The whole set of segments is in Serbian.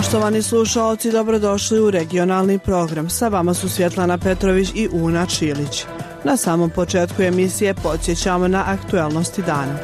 Poštovani slušaoci, dobrodošli u regionalni program. Sa vama su Svjetlana Petrović i Una Čilić. Na samom početku emisije podsjećamo na aktualnosti dana.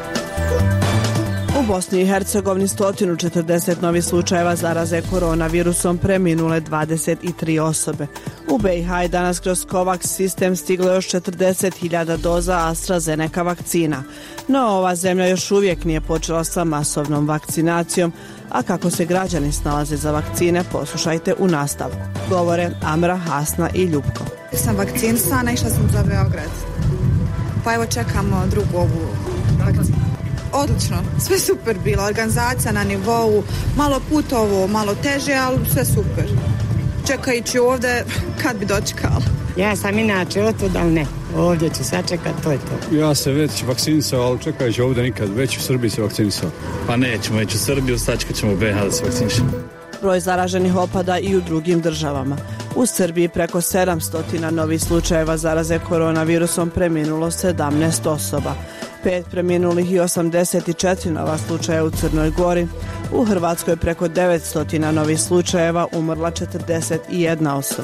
U Bosni i Hercegovini 140 novih slučajeva zaraze koronavirusom, preminule 23 osobe. U BiH je danas kroz COVAX sistem stiglo još 40.000 doza AstraZeneca vakcina. No ova zemlja još uvijek nije počela sa masovnom vakcinacijom, a kako se građani snalaze za vakcine, poslušajte u nastavku. Govore Amra, Hasna i Ljubko. Sam vakcinisana, išla sam za Beograd. Pa evo čekamo drugu ovu vakcinu. Odlično, sve super bilo, organizacija na nivou, malo putovo, malo teže, ali sve super. Čekajući ovdje, kad bi dočekala. Ja sam inače otud, ali ne, ovdje ću sačekati, to je to. Ja se već vakcinisao, ali čekajući ovdje nikad, već u Srbiji se vakcinisao. Pa nećemo već u Srbiju, sačekat ćemo u BiH da se vakcinišemo. Broj zaraženih opada i u drugim državama. U Srbiji preko 700 novih slučajeva zaraze koronavirusom, preminulo 17 osoba. 5 preminulih i 84 nova slučaja u Crnoj Gori. U Hrvatskoj preko 900 novih slučajeva, umrla 41 osoba.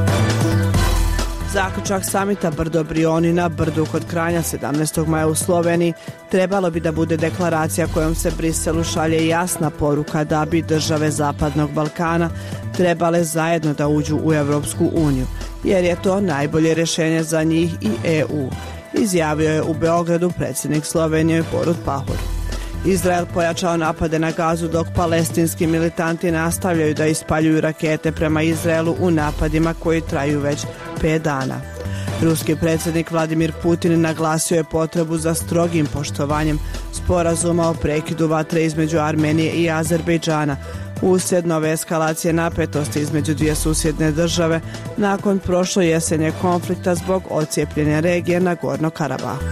Zaključak samita Brdo Brioni na Brdu kod Kranja 17. maja u Sloveniji trebalo bi da bude deklaracija kojom se Briselu šalje jasna poruka da bi države Zapadnog Balkana trebale zajedno da uđu u Evropsku uniju, jer je to najbolje rješenje za njih i EU, izjavio je u Beogradu predsjednik Slovenije Borut Pahor. Izrael pojačao napade na Gazu dok palestinski militanti nastavljaju da ispaljuju rakete prema Izraelu u napadima koji traju već 5 dana. Ruski predsjednik Vladimir Putin naglasio je potrebu za strogim poštovanjem sporazuma o prekidu vatre između Armenije i Azerbejdžana uslijed nove eskalacije napetosti između dvije susjedne države nakon prošlo jesenje konflikta zbog odcijepljene regije Nagorno Karabahu.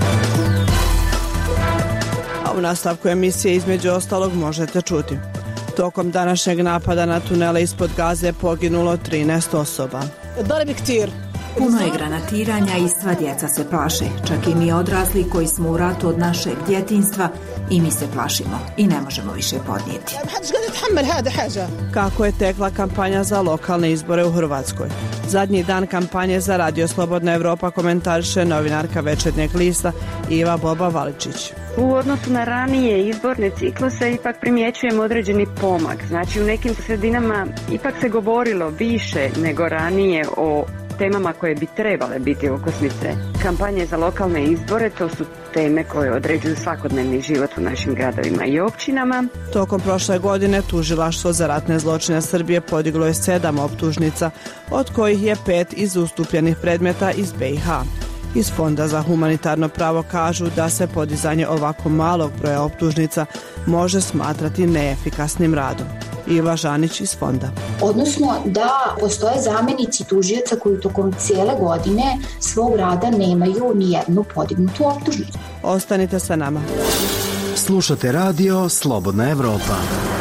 U nastavku emisije između ostalog možete čuti. Tokom današnjeg napada na tunele ispod Gaze poginulo 13 osoba. Puno je granatiranja i sva djeca se plaše. Čak i mi odrasli koji smo u ratu od našeg djetinjstva i mi se plašimo i ne možemo više podnijeti. Kako je tekla kampanja za lokalne izbore u Hrvatskoj? Zadnji dan kampanje za Radio Slobodna Evropa komentariše novinarka Večernjeg lista Iva Boba Valičić. U odnosu na ranije izborne cikluse ipak primjećujemo određeni pomak. Znači u nekim sredinama ipak se govorilo više nego ranije o temama koje bi trebale biti okosnice kampanje za lokalne izbore. To su teme koje određuju svakodnevni život u našim gradovima i općinama. Tokom prošle godine Tužilaštvo za ratne zločine Srbije podiglo je 7 optužnica, od kojih je 5 iz ustupljenih predmeta iz BiH. Iz Fonda za humanitarno pravo kažu da se podizanje ovako malog broja optužnica može smatrati neefikasnim radom. Iva Žanić iz Fonda. Odnosno da postoje zamjenici tužioca koji tokom cijele godine svog rada nemaju ni jednu podignutu optužnicu. Ostanite sa nama. Slušate radio Slobodna Evropa.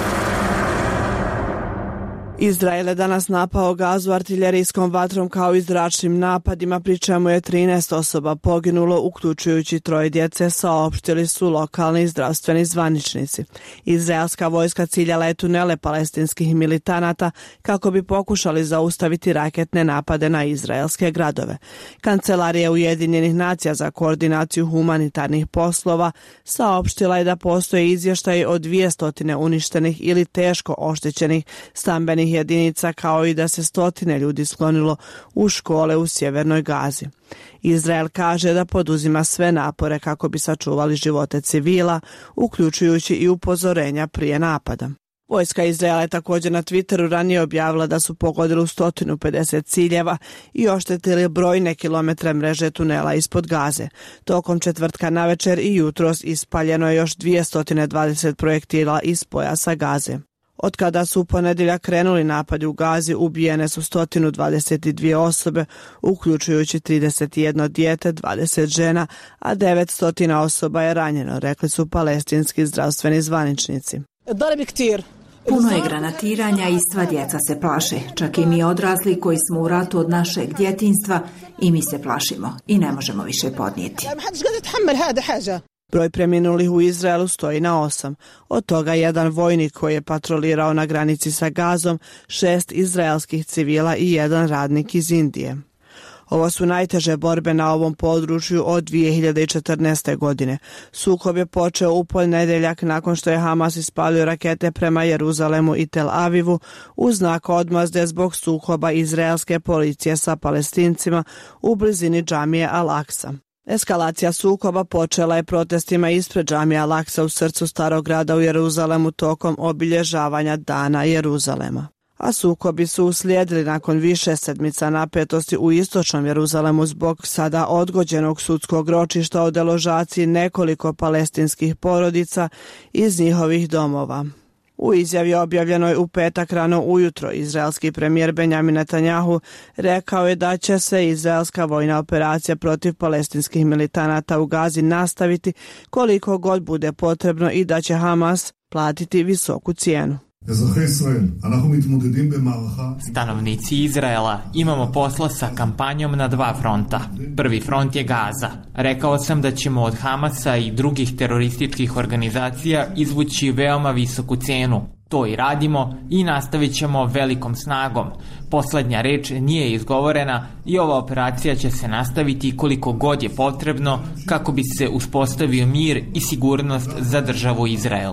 Izrael je danas napao Gazu artiljerijskom vatrom kao i zračnim napadima, pri čemu je 13 osoba poginulo, uključujući 3 djece, saopštili su lokalni zdravstveni zvaničnici. Izraelska vojska ciljala je tunele palestinskih militanata kako bi pokušali zaustaviti raketne napade na izraelske gradove. Kancelarija Ujedinjenih nacija za koordinaciju humanitarnih poslova saopštila je da postoje izvještaji o 200 uništenih ili teško oštećenih stambenih jedinica, kao i da se 100 ljudi sklonilo u škole u sjevernoj Gazi. Izrael kaže da poduzima sve napore kako bi sačuvali živote civila, uključujući i upozorenja prije napada. Vojska Izraela je također na Twitteru ranije objavila da su pogodili 150 ciljeva i oštetili brojne kilometre mreže tunela ispod Gaze. Tokom četvrtka navečer i jutros ispaljeno je još 220 projektila iz pojasa Gaze. Od kada su u ponedjeljak krenuli napadi u Gazi, ubijene su 122 osobe, uključujući 31 dijete, 20 žena, a 900 osoba je ranjeno, rekli su palestinski zdravstveni zvaničnici. Puno je granatiranja i sva djeca se plaše. Čak i mi odrasli koji smo u ratu od našeg djetinjstva i mi se plašimo i ne možemo više podnijeti. Broj preminulih u Izraelu stoji na 8, od toga 1 vojnik koji je patrolirao na granici sa Gazom, 6 izraelskih civila i 1 radnik iz Indije. Ovo su najteže borbe na ovom području od 2014. godine. Sukob je počeo u ponedjeljak nakon što je Hamas ispalio rakete prema Jeruzalemu i Tel Avivu u znak odmazde zbog sukoba izraelske policije sa Palestincima u blizini džamije Al-Aksa. Eskalacija sukoba počela je protestima ispred džamije Al-Aksa u srcu starog grada u Jeruzalemu tokom obilježavanja Dana Jeruzalema. A sukobi su uslijedili nakon više sedmica napetosti u istočnom Jeruzalemu zbog sada odgođenog sudskog ročišta o deložaciji nekoliko palestinskih porodica iz njihovih domova. U izjavi objavljenoj u petak rano ujutro, izraelski premijer Benjamin Netanjahu rekao je da će se izraelska vojna operacija protiv palestinskih militanata u Gazi nastaviti koliko god bude potrebno i da će Hamas platiti visoku cijenu. Stanovnici Izraela, imamo posla sa kampanjom na 2 fronta. Prvi front je Gaza. Rekao sam da ćemo od Hamasa i drugih terorističkih organizacija izvući veoma visoku cenu. To i radimo i nastavit ćemo velikom snagom. Poslednja reč nije izgovorena i ova operacija će se nastaviti koliko god je potrebno kako bi se uspostavio mir i sigurnost za državu Izrael.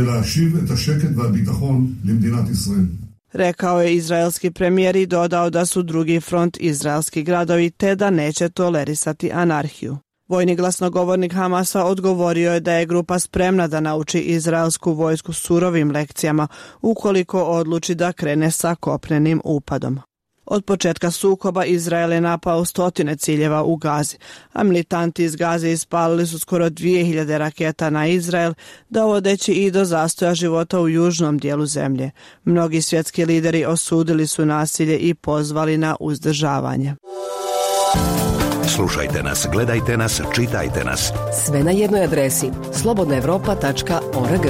Rekao je izraelski premijer i dodao da su drugi front izraelski gradovi te da neće tolerisati anarhiju. Vojni glasnogovornik Hamasa odgovorio je da je grupa spremna da nauči izraelsku vojsku surovim lekcijama ukoliko odluči da krene sa kopnenim upadom. Od početka sukoba Izrael je napao 100 ciljeva u Gazi, a militanti iz Gaze ispalili su skoro 2000 raketa na Izrael, dovodeći i do zastoja života u južnom dijelu zemlje. Mnogi svjetski lideri osudili su nasilje i pozvali na uzdržavanje. Slušajte nas, gledajte nas, čitajte nas. Sve na jednoj adresi slobodnaevropa.org.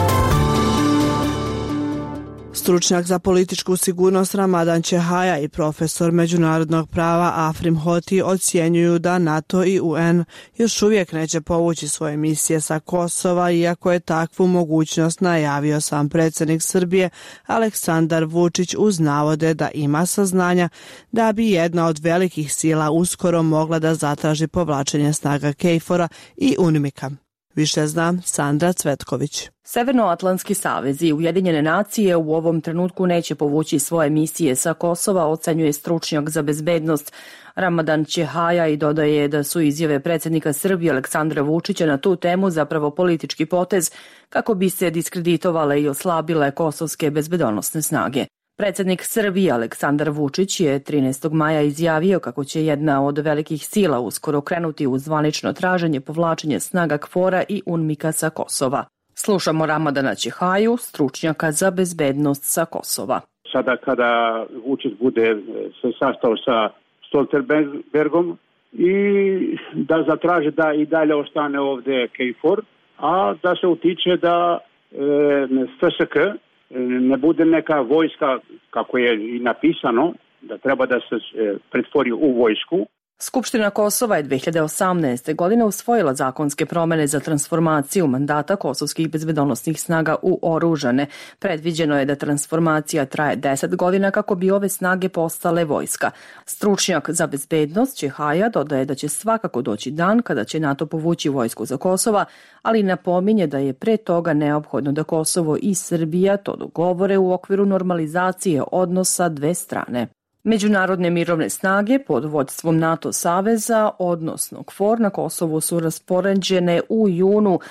Stručnjak za političku sigurnost Ramadan Čehaja i profesor međunarodnog prava Afrim Hoti ocjenjuju da NATO i UN još uvijek neće povući svoje misije sa Kosova, iako je takvu mogućnost najavio sam predsjednik Srbije Aleksandar Vučić uz navode da ima saznanja da bi jedna od velikih sila uskoro mogla da zatraži povlačenje snaga KFOR-a i UNMIK-a. Više zna Sandra Cvetković. Severnoatlantski savez i Ujedinjene nacije u ovom trenutku neće povući svoje misije sa Kosova, ocenjuje stručnjak za bezbednost Ramadan Čehaja i dodaje da su izjave predsjednika Srbije Aleksandra Vučića na tu temu zapravo politički potez kako bi se diskreditovale i oslabile kosovske bezbednosne snage. Predsjednik Srbije Aleksandar Vučić je 13. maja izjavio kako će jedna od velikih sila uskoro krenuti u zvanično traženje povlačenja snaga KFOR-a i UNMIK-a sa Kosova. Slušamo Ramadana Čehaju, stručnjaka za bezbednost sa Kosova. Sada kada Vučić bude se sastao sa Stoltenbergom i da zatraže da i dalje ostane ovdje KFOR, a da se utiče da FSK ne bude neka vojska, kako je i napisano, da treba da se pretvori u vojsku. Skupština Kosova je 2018. godine usvojila zakonske promjene za transformaciju mandata kosovskih bezbednosnih snaga u oružane. Predviđeno je da transformacija traje 10 godina kako bi ove snage postale vojska. Stručnjak za bezbednost Čehaja dodaje da će svakako doći dan kada će NATO povući vojsku za Kosova, ali napominje da je pre toga neophodno da Kosovo i Srbija to dogovore u okviru normalizacije odnosa dve strane. Međunarodne mirovne snage pod vodstvom NATO saveza, odnosno KFOR, na Kosovu su raspoređene u junu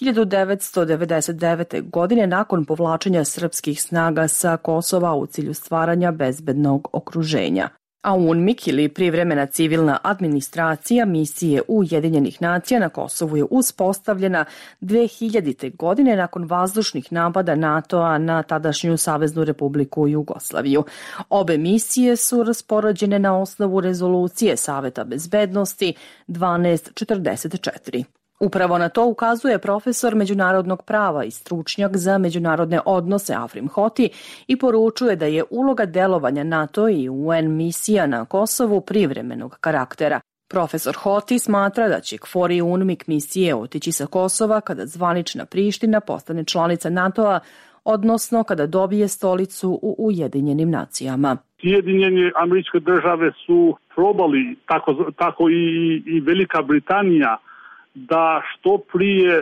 1999. godine nakon povlačenja srpskih snaga sa Kosova u cilju stvaranja bezbednog okruženja. A UNMIK ili privremena civilna administracija misije Ujedinjenih nacija na Kosovu je uspostavljena 2000. godine nakon vazdušnih napada NATO-a na tadašnju Saveznu Republiku Jugoslaviju. Obe misije su raspoređene na osnovu rezolucije Saveta bezbednosti 1244. Upravo na to ukazuje profesor međunarodnog prava i stručnjak za međunarodne odnose Afrim Hoti i poručuje da je uloga delovanja NATO i UN misija na Kosovu privremenog karaktera. Profesor Hoti smatra da će KFOR i UNMIK misije otići sa Kosova kada zvanična Priština postane članica NATO-a, odnosno kada dobije stolicu u Ujedinjenim nacijama. Sjedinjene Američke Države su probali, tako i Velika Britanija, da što prije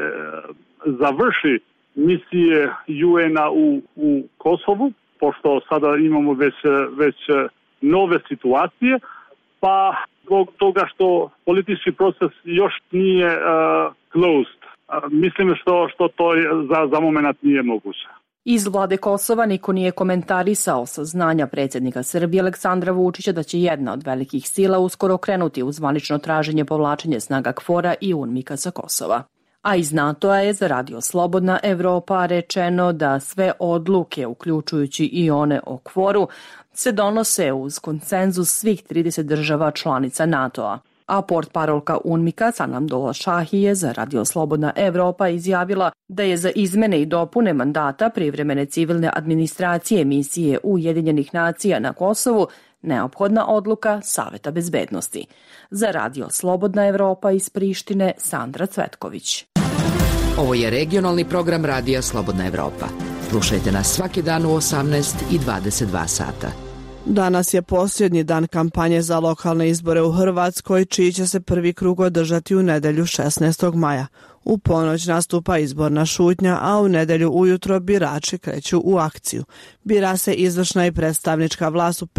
završi misije UN-a u Kosovu, pošto sada imamo već nove situacije, pa zbog toga što politički proces još nije closed. Mislim što to za moment nije moguće. Iz vlade Kosova niko nije komentarisao saznanja predsjednika Srbije Aleksandra Vučića da će jedna od velikih sila uskoro krenuti u zvanično traženje povlačenja snaga KFOR-a i UNMIK-a sa Kosova. A iz NATO-a je za Radio Slobodna Evropa rečeno da sve odluke, uključujući i one o KFOR-u, se donose uz konsenzus svih 30 država članica NATO-a. A portparolka UNMIK-a Sanam Dolaşahi je za Radio Slobodna Evropa izjavila da je za izmene i dopune mandata privremene civilne administracije misije Ujedinjenih nacija na Kosovu neophodna odluka Saveta bezbednosti. Za Radio Slobodna Evropa iz Prištine Sandra Cvetković. Ovo je regionalni program Radija Slobodna Evropa. Slušajte nas svaki dan u 18 i 22 sata. Danas je posljednji dan kampanje za lokalne izbore u Hrvatskoj, čiji će se prvi krug održati u nedjelju 16. maja. U ponoć nastupa izborna šutnja, a u nedjelju ujutro birači kreću u akciju. Bira se izvršna i predstavnička vlast u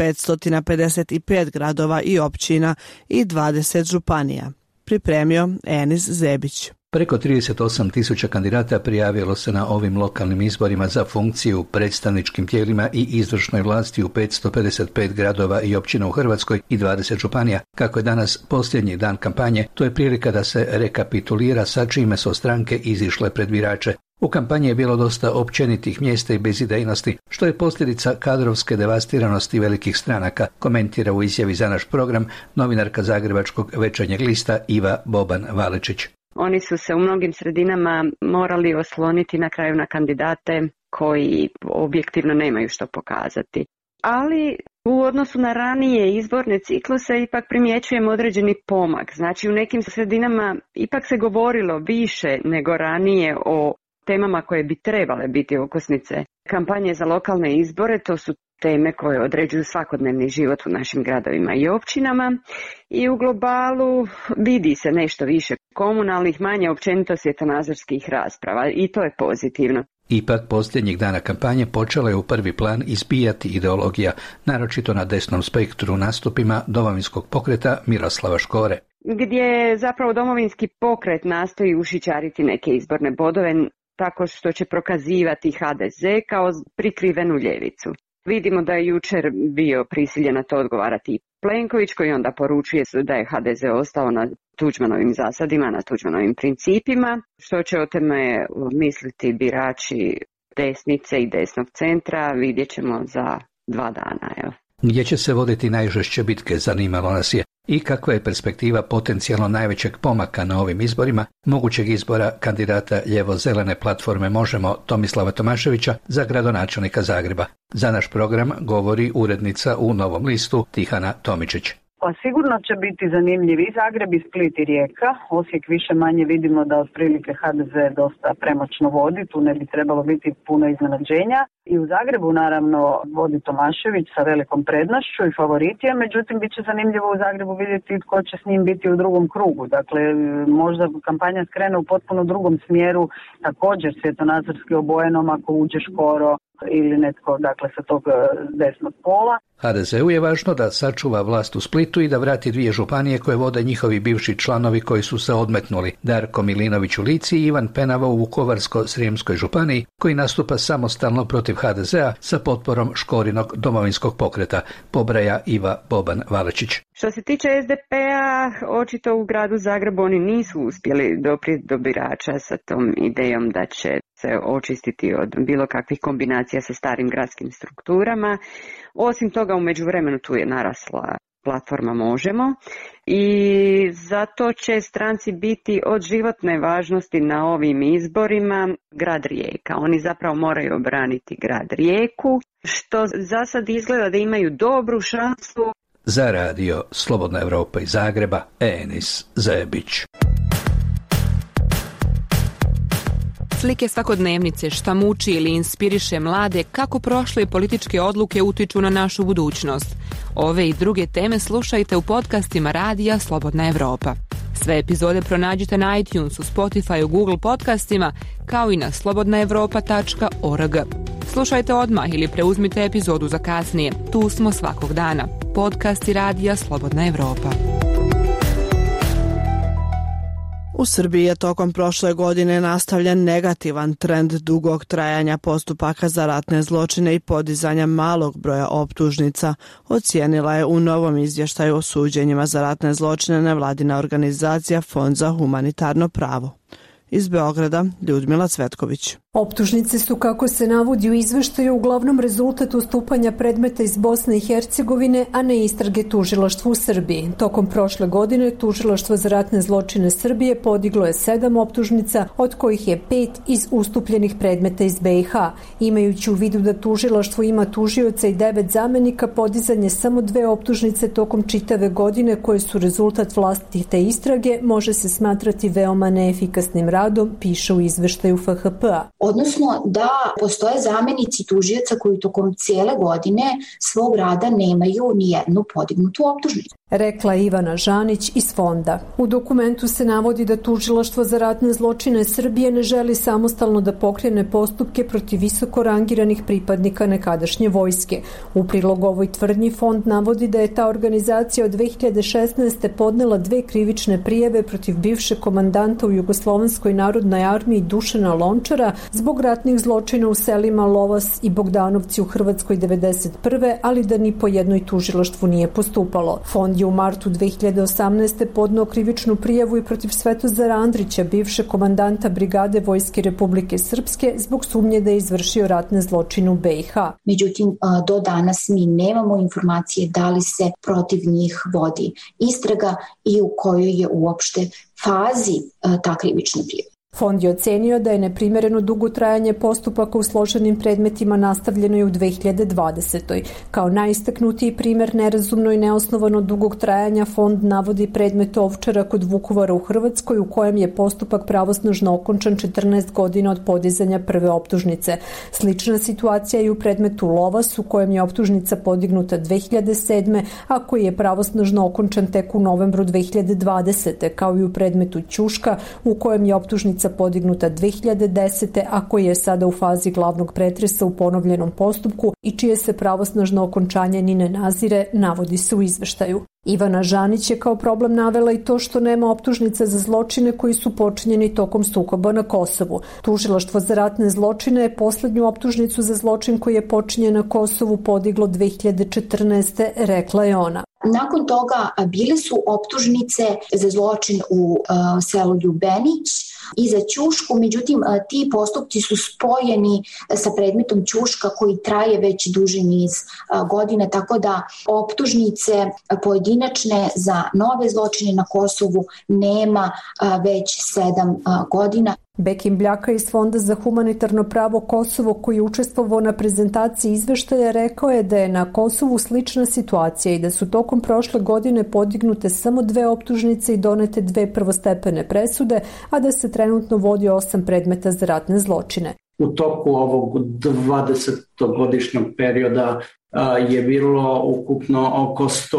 555 gradova i općina i 20 županija. Pripremio Enis Zebić. Preko 38.000 kandidata prijavilo se na ovim lokalnim izborima za funkciju u predstavničkim tijelima i izvršnoj vlasti u 555 gradova i općina u Hrvatskoj i 20 županija. Kako je danas posljednji dan kampanje, to je prilika da se rekapitulira sa čime su stranke izišle pred birače. U kampanji je bilo dosta općenitih mjesta i bezidejnosti, što je posljedica kadrovske devastiranosti velikih stranaka, komentira u izjavi za naš program novinarka Zagrebačkog Večernjeg lista Iva Boban Valečić. Oni su se u mnogim sredinama morali osloniti na kraju na kandidate koji objektivno nemaju što pokazati. Ali u odnosu na ranije izborne cikluse ipak primjećujemo određeni pomak. Znači u nekim sredinama ipak se govorilo više nego ranije o temama koje bi trebale biti okosnice kampanje za lokalne izbore. To su teme koje određuju svakodnevni život u našim gradovima i općinama i u globalu vidi se nešto više komunalnih, manje općenito svjetonazorskih rasprava i to je pozitivno. Ipak posljednjih dana kampanje počela je u prvi plan izbijati ideologija, naročito na desnom spektru nastupima Domovinskog pokreta Miroslava Škore. Gdje zapravo Domovinski pokret nastoji ušićariti neke izborne bodove tako što će prokazivati HDZ kao prikrivenu ljevicu. Vidimo da je jučer bio prisiljen na to odgovarati Plenković, koji onda poručuje da je HDZ ostao na Tuđmanovim zasadima, na Tuđmanovim principima. Što će o tome misliti birači desnice i desnog centra, vidjet ćemo za 2 dana. Evo. Gdje će se voditi najžešće bitke, zanimalo nas je. I kakva je perspektiva potencijalno najvećeg pomaka na ovim izborima, mogućeg izbora kandidata lijevo-zelene platforme Možemo Tomislava Tomaševića za gradonačelnika Zagreba. Za naš program govori urednica u Novom listu Tihana Tomičić. Pa sigurno će biti zanimljiv i Zagreb i Split i Rijeka. Osijek više manje vidimo da otprilike HDZ dosta premoćno vodi, tu ne bi trebalo biti puno iznenađenja. I u Zagrebu naravno vodi Tomašević sa velikom prednošću i favorit je, međutim bit će zanimljivo u Zagrebu vidjeti tko će s njim biti u drugom krugu. Dakle, možda kampanja skrene u potpuno drugom smjeru, također svjetonazorski obojenom ako uđe Škoro ili netko dakle sa tog desnog pola. HDZ-u je važno da sačuva vlast u Splitu i da vrati 2 županije koje vode njihovi bivši članovi koji su se odmetnuli, Darko Milinović u Lici i Ivan Penava u Vukovarsko-srijemskoj županiji, koji nastupa samostalno protiv HDZ-a sa potporom Škorinog Domovinskog pokreta, pobraja Iva Boban Valečić. Što se tiče SDP-a, očito u gradu Zagrebu oni nisu uspjeli doprijeti do birača sa tom idejom da će se očistiti od bilo kakvih kombinacija sa starim gradskim strukturama. Osim toga, u međuvremenu tu je narasla platforma Možemo i zato će stranci biti od životne važnosti na ovim izborima grad Rijeka. Oni zapravo moraju obraniti grad Rijeku, što za sad izgleda da imaju dobru šansu Za radio Slobodna Evropa iz Zagreba, Enis Zebić. Slike svakodnevnice, šta muči ili inspiriše mlade, kako prošle političke odluke utiču na našu budućnost. Ove i druge teme slušajte u podcastima radija Slobodna Evropa. Sve epizode pronađite na iTunesu, Spotifyu, Google podcastima, kao i na slobodnaevropa.org. Slušajte odmah ili preuzmite epizodu za kasnije. Tu smo svakog dana. Podcasti radija Slobodna Evropa. U Srbiji je tokom prošle godine nastavljen negativan trend dugog trajanja postupaka za ratne zločine i podizanja malog broja optužnica, ocijenila je u novom izvještaju o suđenjima za ratne zločine nevladina organizacija Fond za humanitarno pravo. Iz Beograda, Ljudmila Cvetković. Optužnice su, kako se navodi u izveštaju, uglavnom rezultat ustupanja predmeta iz Bosne i Hercegovine, a ne istrage tužilaštva u Srbiji. Tokom prošle godine Tužilaštvo za ratne zločine Srbije podiglo je 7 optužnica, od kojih je 5 iz ustupljenih predmeta iz BiH. Imajući u vidu da tužilaštvo ima tužioca i 9 zamenika, podizanje samo 2 optužnice tokom čitave godine koje su rezultat vlastitih te istrage može se smatrati veoma neefikasnim radom, piše u izveštaju FHP-a. Odnosno da postoje zamenici tužioca koji tokom cijele godine svog rada nemaju ni jednu podignutu optužnicu. Rekla Ivana Žanić iz Fonda. U dokumentu se navodi da Tužilaštvo za ratne zločine Srbije ne želi samostalno da pokrene postupke protiv visoko rangiranih pripadnika nekadašnje vojske. U prilog ovoj tvrdnji Fond navodi da je ta organizacija od 2016. podnela 2 krivične prijave protiv bivšeg komandanta u Jugoslovenskoj narodnoj armiji Dušana Lončara zbog ratnih zločina u selima Lovas i Bogdanovci u Hrvatskoj 1991. ali da ni po jednoj tužilaštvu nije postupalo. Fond je u martu 2018. podneo krivičnu prijavu i protiv Svetozara Andrića, bivšeg komandanta Brigade Vojske Republike Srpske, zbog sumnje da je izvršio ratne zločine u BiH. Međutim, do danas mi nemamo informacije da li se protiv njih vodi istraga i u kojoj je uopšte fazi ta krivična prijava. Fond je ocenio da je neprimjereno dugo trajanje postupaka u složenim predmetima nastavljeno i u 2020. Kao najistaknutiji primjer nerazumno i neosnovano dugog trajanja Fond navodi predmet Ovčara kod Vukovara u Hrvatskoj, u kojem je postupak pravosnažno okončan 14 godina od podizanja prve optužnice. Slična situacija je u predmetu Lovas, u kojem je optužnica podignuta 2007. a koji je pravosnažno okončan tek u novembru 2020. kao i u predmetu Ćuška, u kojem je optužnica podignuta 2010. a koji je sada u fazi glavnog pretresa u ponovljenom postupku i čije se pravosnažno okončanje ni ne nazire, navodi se u izveštaju. Ivana Žanić je kao problem navela i to što nema optužnica za zločine koji su počinjeni tokom sukoba na Kosovu. Tužilaštvo za ratne zločine je posljednju optužnicu za zločin koji je počinjen na Kosovu podiglo 2014. rekla je ona. Nakon toga bile su optužnice za zločin u selu Ljubenić i za Ćušku, međutim ti postupci su spojeni sa predmetom Ćuška koji traje već duži niz godina, tako da optužnice pojedinačne za nove zločine na Kosovu nema već 7 godina. Bekim Bljaka iz Fonda za humanitarno pravo Kosovo, koji je učestvovao na prezentaciji izveštaja, rekao je da je na Kosovu slična situacija i da su tokom prošle godine podignute samo 2 optužnice i donete 2 prvostepene presude, a da se trenutno vodi 8 predmeta za ratne zločine. U toku ovog 20-godišnjeg perioda je bilo ukupno oko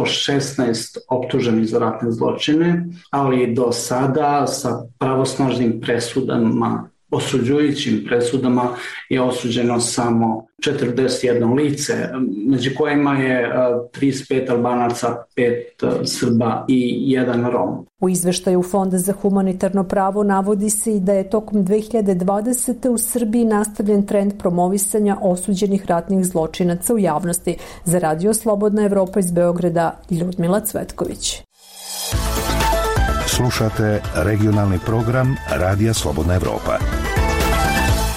116 optuženih za ratne zločine, ali do sada sa pravosnažnim presudama, osuđujućim presudama je osuđeno samo 41 lice, među kojima je 35 Albanaca, 5 Srba i 1 Rom. U izveštaju Fonda za humanitarno pravo navodi se i da je tokom 2020. u Srbiji nastavljen trend promovisanja osuđenih ratnih zločinaca u javnosti. Za Radio Slobodna Evropa iz Beograda, Ljudmila Cvetković. Slušate regionalni program Radija Slobodna Evropa.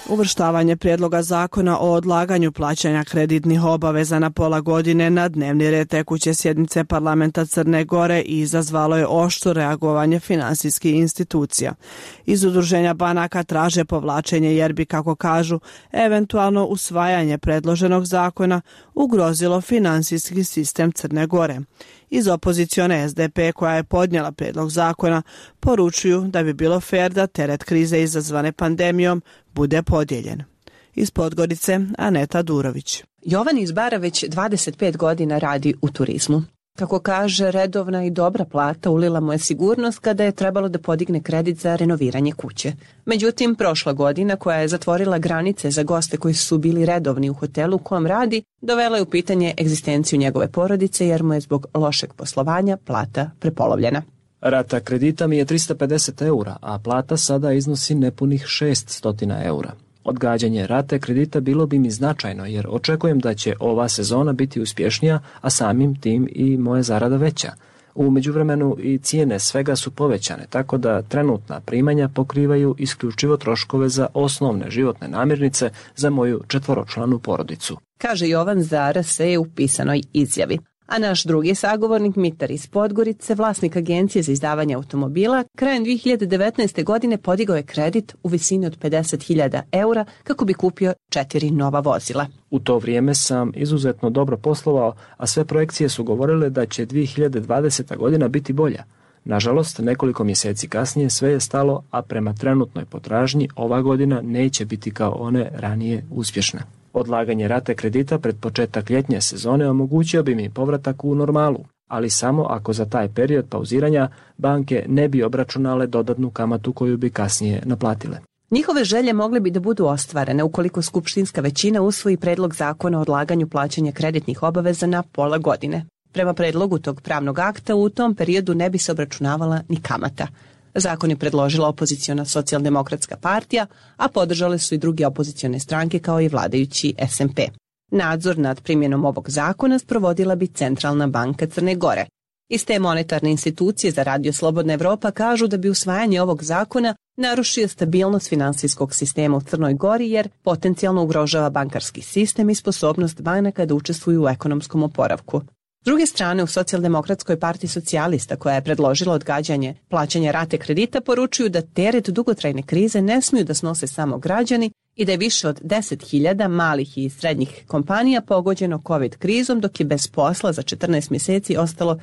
Uvrštavanje prijedloga zakona o odlaganju plaćanja kreditnih obaveza na pola godine na dnevni red tekuće sjednice parlamenta Crne Gore i izazvalo je oštro reagovanje finansijskih institucija. Iz udruženja banaka traže povlačenje jer bi, kako kažu, eventualno usvajanje predloženog zakona ugrozilo finansijski sistem Crne Gore. Iz opozicione SDP, koja je podnijela prijedlog zakona, poručuju da bi bilo fer da teret krize izazvane pandemijom bude podijeljen. Iz Podgorice, Aneta Durović. Jovan iz Bara već 25 godina radi u turizmu. Kako kaže, redovna i dobra plata ulila mu je sigurnost kada je trebalo da podigne kredit za renoviranje kuće. Međutim, prošla godina, koja je zatvorila granice za goste koji su bili redovni u hotelu u kom radi, dovela je u pitanje egzistenciju njegove porodice jer mu je zbog lošeg poslovanja plata prepolovljena. Rata kredita mi je 350 eura, a plata sada iznosi nepunih 600 eura. Odgađanje rate kredita bilo bi mi značajno jer očekujem da će ova sezona biti uspješnija, a samim tim i moja zarada veća. U međuvremenu i cijene svega su povećane, tako da trenutna primanja pokrivaju isključivo troškove za osnovne životne namirnice za moju 4-članu porodicu. Kaže Jovan za RS u pisanoj izjavi. A naš drugi sagovornik, Mitar iz Podgorice, vlasnik agencije za izdavanje automobila, krajem 2019. godine podigao je kredit u visini od 50.000 eura kako bi kupio 4 nova vozila. U to vrijeme sam izuzetno dobro poslovao, a sve projekcije su govorile da će 2020. godina biti bolja. Nažalost, nekoliko mjeseci kasnije sve je stalo, a prema trenutnoj potražnji ova godina neće biti kao one ranije uspješna. Odlaganje rate kredita pred početak ljetnje sezone omogućio bi mi povratak u normalu, ali samo ako za taj period pauziranja banke ne bi obračunale dodatnu kamatu koju bi kasnije naplatile. Njihove želje mogle bi da budu ostvarene ukoliko skupštinska većina usvoji predlog zakona o odlaganju plaćanja kreditnih obaveza na pola godine. Prema predlogu tog pravnog akta u tom periodu ne bi se obračunavala ni kamata. Zakon je predložila opoziciona socijaldemokratska partija, a podržale su i druge opozicione stranke kao i vladajući SMP. Nadzor nad primjenom ovog zakona sprovodila bi Centralna banka Crne Gore. Iz te monetarne institucije za Radio Slobodna Evropa kažu da bi usvajanje ovog zakona narušio stabilnost finansijskog sistema u Crnoj Gori jer potencijalno ugrožava bankarski sistem i sposobnost banaka da učestvuju u ekonomskom oporavku. S druge strane, u Socijaldemokratskoj partiji socijalista, koja je predložila odgađanje plaćanja rate kredita, poručuju da teret dugotrajne krize ne smiju da snose samo građani i da je više od 10.000 malih i srednjih kompanija pogođeno COVID krizom, dok je bez posla za 14 mjeseci ostalo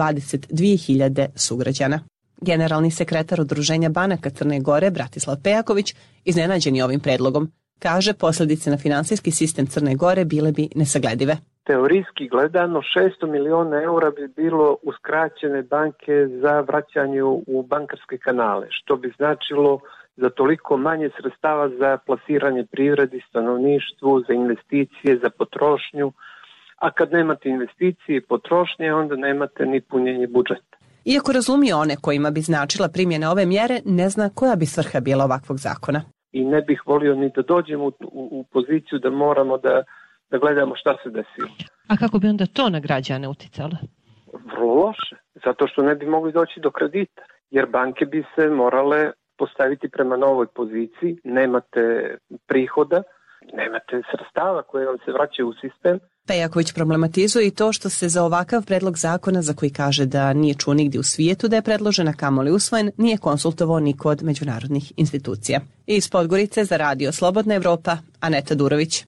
22.000 sugrađana. Generalni sekretar Udruženja banaka Crne Gore, Bratislav Pejaković, iznenađen je ovim predlogom. Kaže, posljedice na finansijski sistem Crne Gore bile bi nesagledive. Teorijski gledano 600 miliona eura bi bilo uskraćene banke za vraćanje u bankarske kanale, što bi značilo za toliko manje sredstava za plasiranje privredi, stanovništvu, za investicije, za potrošnju. A kad nemate investicije i potrošnje, onda nemate ni punjenje budžeta. Iako razumije one kojima bi značila primjena ove mjere, ne zna koja bi svrha bila ovakvog zakona. I ne bih volio ni da dođemo u poziciju da moramo da gledamo šta se desilo. A kako bi onda to na građane uticalo? Vrlo loše, zato što ne bi mogli doći do kredita, jer banke bi se morale postaviti prema novoj poziciji, nemate prihoda, nemate sredstava koje vam se vraćaju u sistem. Pejaković problematizuje i to što se za ovakav predlog zakona, za koji kaže da nije čuo nigdje u svijetu da je predložen, a kamoli usvojen, nije konsultovao niko od međunarodnih institucija. Iz Podgorice za Radio Slobodna Evropa, Aneta Durović.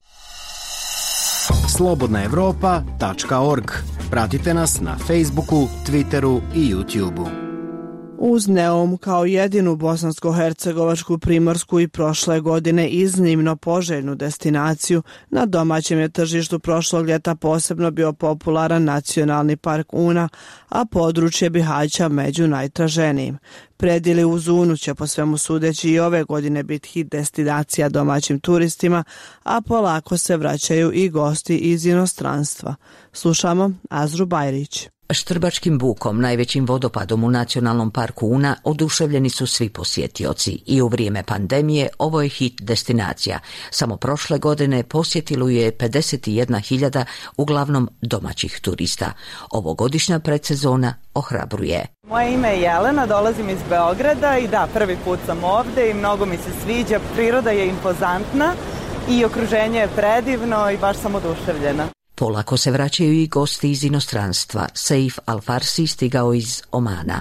slobodnaevropa.org. Pratite nas na Facebooku, Twitteru i YouTubeu. Uz Neum kao jedinu bosansko-hercegovačku, primorsku i prošle godine iznimno poželjnu destinaciju, na domaćem je tržištu prošlog ljeta posebno bio popularan nacionalni park Una, a područje Bihaća među najtraženijim. Predjeli uz Unu će po svemu sudeći i ove godine biti hit destinacija domaćim turistima, a polako se vraćaju i gosti iz inostranstva. Slušamo Azru Bajrić. Štrbačkim bukom, najvećim vodopadom u Nacionalnom parku Una, oduševljeni su svi posjetioci i u vrijeme pandemije ovo je hit destinacija. Samo prošle godine posjetilo je 51.000 uglavnom domaćih turista. Ovogodišnja predsezona ohrabruje. Moje ime je Jelena, dolazim iz Beograda i da, prvi put sam ovde i mnogo mi se sviđa. Priroda je impozantna i okruženje je predivno i baš sam oduševljena. Polako se vraćaju i gosti iz inostranstva. Saif Al-Farsi stigao iz Omana.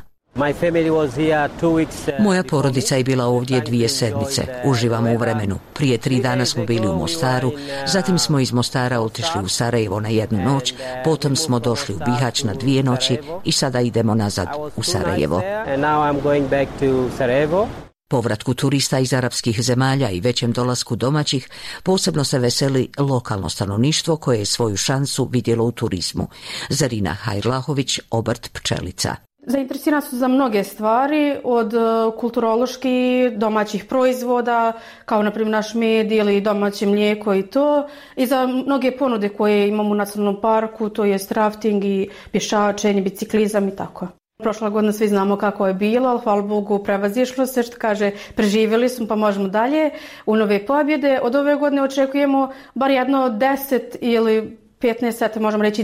Moja porodica je bila ovdje 2 sedmice. Uživamo u vremenu. Prije 3 dana smo bili u Mostaru, zatim smo iz Mostara otišli u Sarajevo na 1 noć, potom smo došli u Bihać na 2 noći i sada idemo nazad u Sarajevo. Povratku turista iz arapskih zemalja i većem dolasku domaćih posebno se veseli lokalno stanovništvo koje je svoju šansu vidjelo u turizmu. Zarina Hajrlahović, obrt pčelica. Zainteresirani su za mnoge stvari, od kulturoloških domaćih proizvoda, kao na primjer naš med ili domaće mlijeko i to, i za mnoge ponude koje imamo u nacionalnom parku, to je rafting i pješačenje, biciklizam i tako. Prošla godina svi znamo kako je bilo, ali hvala Bogu prevazišlo se, što kaže, preživjeli smo pa možemo dalje u nove pobjede. Od ove godine očekujemo bar jedno 10 ili 15, možemo reći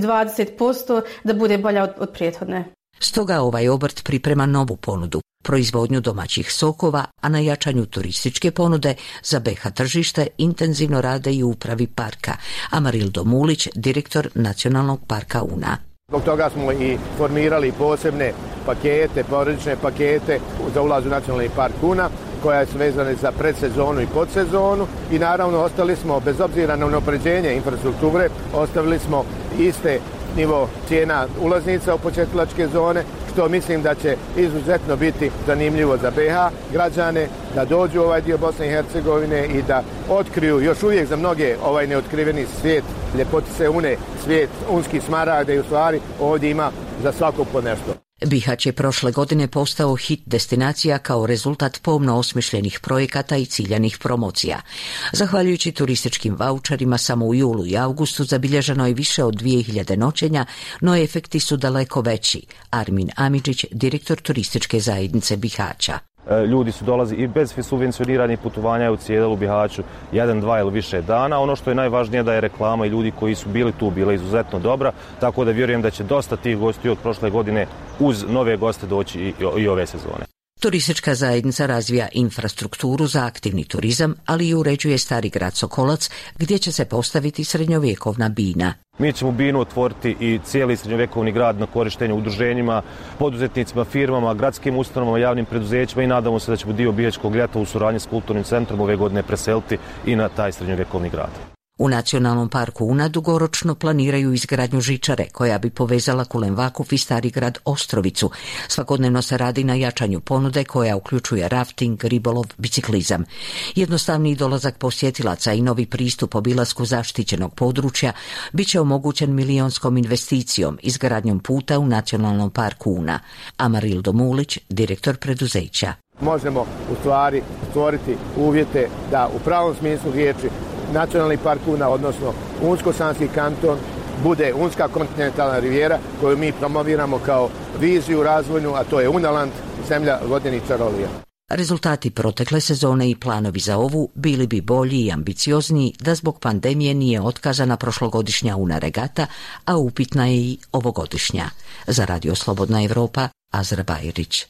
20% da bude bolja od prethodne. Stoga ovaj obrt priprema novu ponudu, proizvodnju domaćih sokova, a na jačanju turističke ponude za BiH tržište intenzivno rade i u upravi parka. Amarildo Mulić, direktor Nacionalnog parka Una. Zbog toga smo i formirali posebne pakete, porodične pakete za ulaz u Nacionalni park Una, koja su vezane za predsezonu i podsezonu i naravno ostali smo, bez obzira na unapređenje infrastrukture, ostavili smo iste nivo cijena ulaznica u početničke zone, što mislim da će izuzetno biti zanimljivo za BiH građane, da dođu u ovaj dio Bosne i Hercegovine i da otkriju još uvijek za mnoge ovaj neotkriveni svijet ljepotice Une, svijet unskih smaragda i u stvari ovdje ima za svakog po nešto. Bihać je prošle godine postao hit destinacija kao rezultat pomno osmišljenih projekata i ciljanih promocija. Zahvaljujući turističkim vaučerima samo u julu i augustu zabilježeno je više od 2000 noćenja, no efekti su daleko veći. Armin Amidžić, direktor turističke zajednice Bihaća. Ljudi su dolazi i bez subvencioniranih putovanja u cijelu Bihaću 1, 2 ili više dana. Ono što je najvažnije da je reklama i ljudi koji su bili tu bila izuzetno dobra, tako da vjerujem da će dosta tih gosti od prošle godine uz nove goste doći i ove sezone. Turistička zajednica razvija infrastrukturu za aktivni turizam, ali i uređuje Stari grad Sokolac, gdje će se postaviti srednjovjekovna bina. Mi ćemo binu otvoriti i cijeli srednjovjekovni grad na korištenje udruženjima, poduzetnicima, firmama, gradskim ustanovama, javnim preduzećima i nadamo se da ćemo dio Bihaćkog ljeta u suradnji s kulturnim centrom ove godine preseliti i na taj srednjovjekovni grad. U Nacionalnom parku Una dugoročno planiraju izgradnju žičare koja bi povezala Kulen Vakuf i Stari grad Ostrovicu. Svakodnevno se radi na jačanju ponude koja uključuje rafting, ribolov, biciklizam. Jednostavniji dolazak posjetilaca i novi pristup obilasku zaštićenog područja bit će omogućen milionskom investicijom izgradnjom puta u Nacionalnom parku Una. Amarildo Mulić, direktor preduzeća. Možemo u stvari stvoriti uvjete da u pravom smislu riječi Nacionalni park Una, odnosno Unsko-Sanski kanton, bude Unska kontinentalna rivijera koju mi promoviramo kao viziju razvojnu, a to je Unaland, zemlja vodenih čarolija. Rezultati protekle sezone i planovi za ovu bili bi bolji i ambiciozniji da zbog pandemije nije otkazana prošlogodišnja Una regata, a upitna je i ovogodišnja. Za Radio Slobodna Evropa, Azra Bajrić.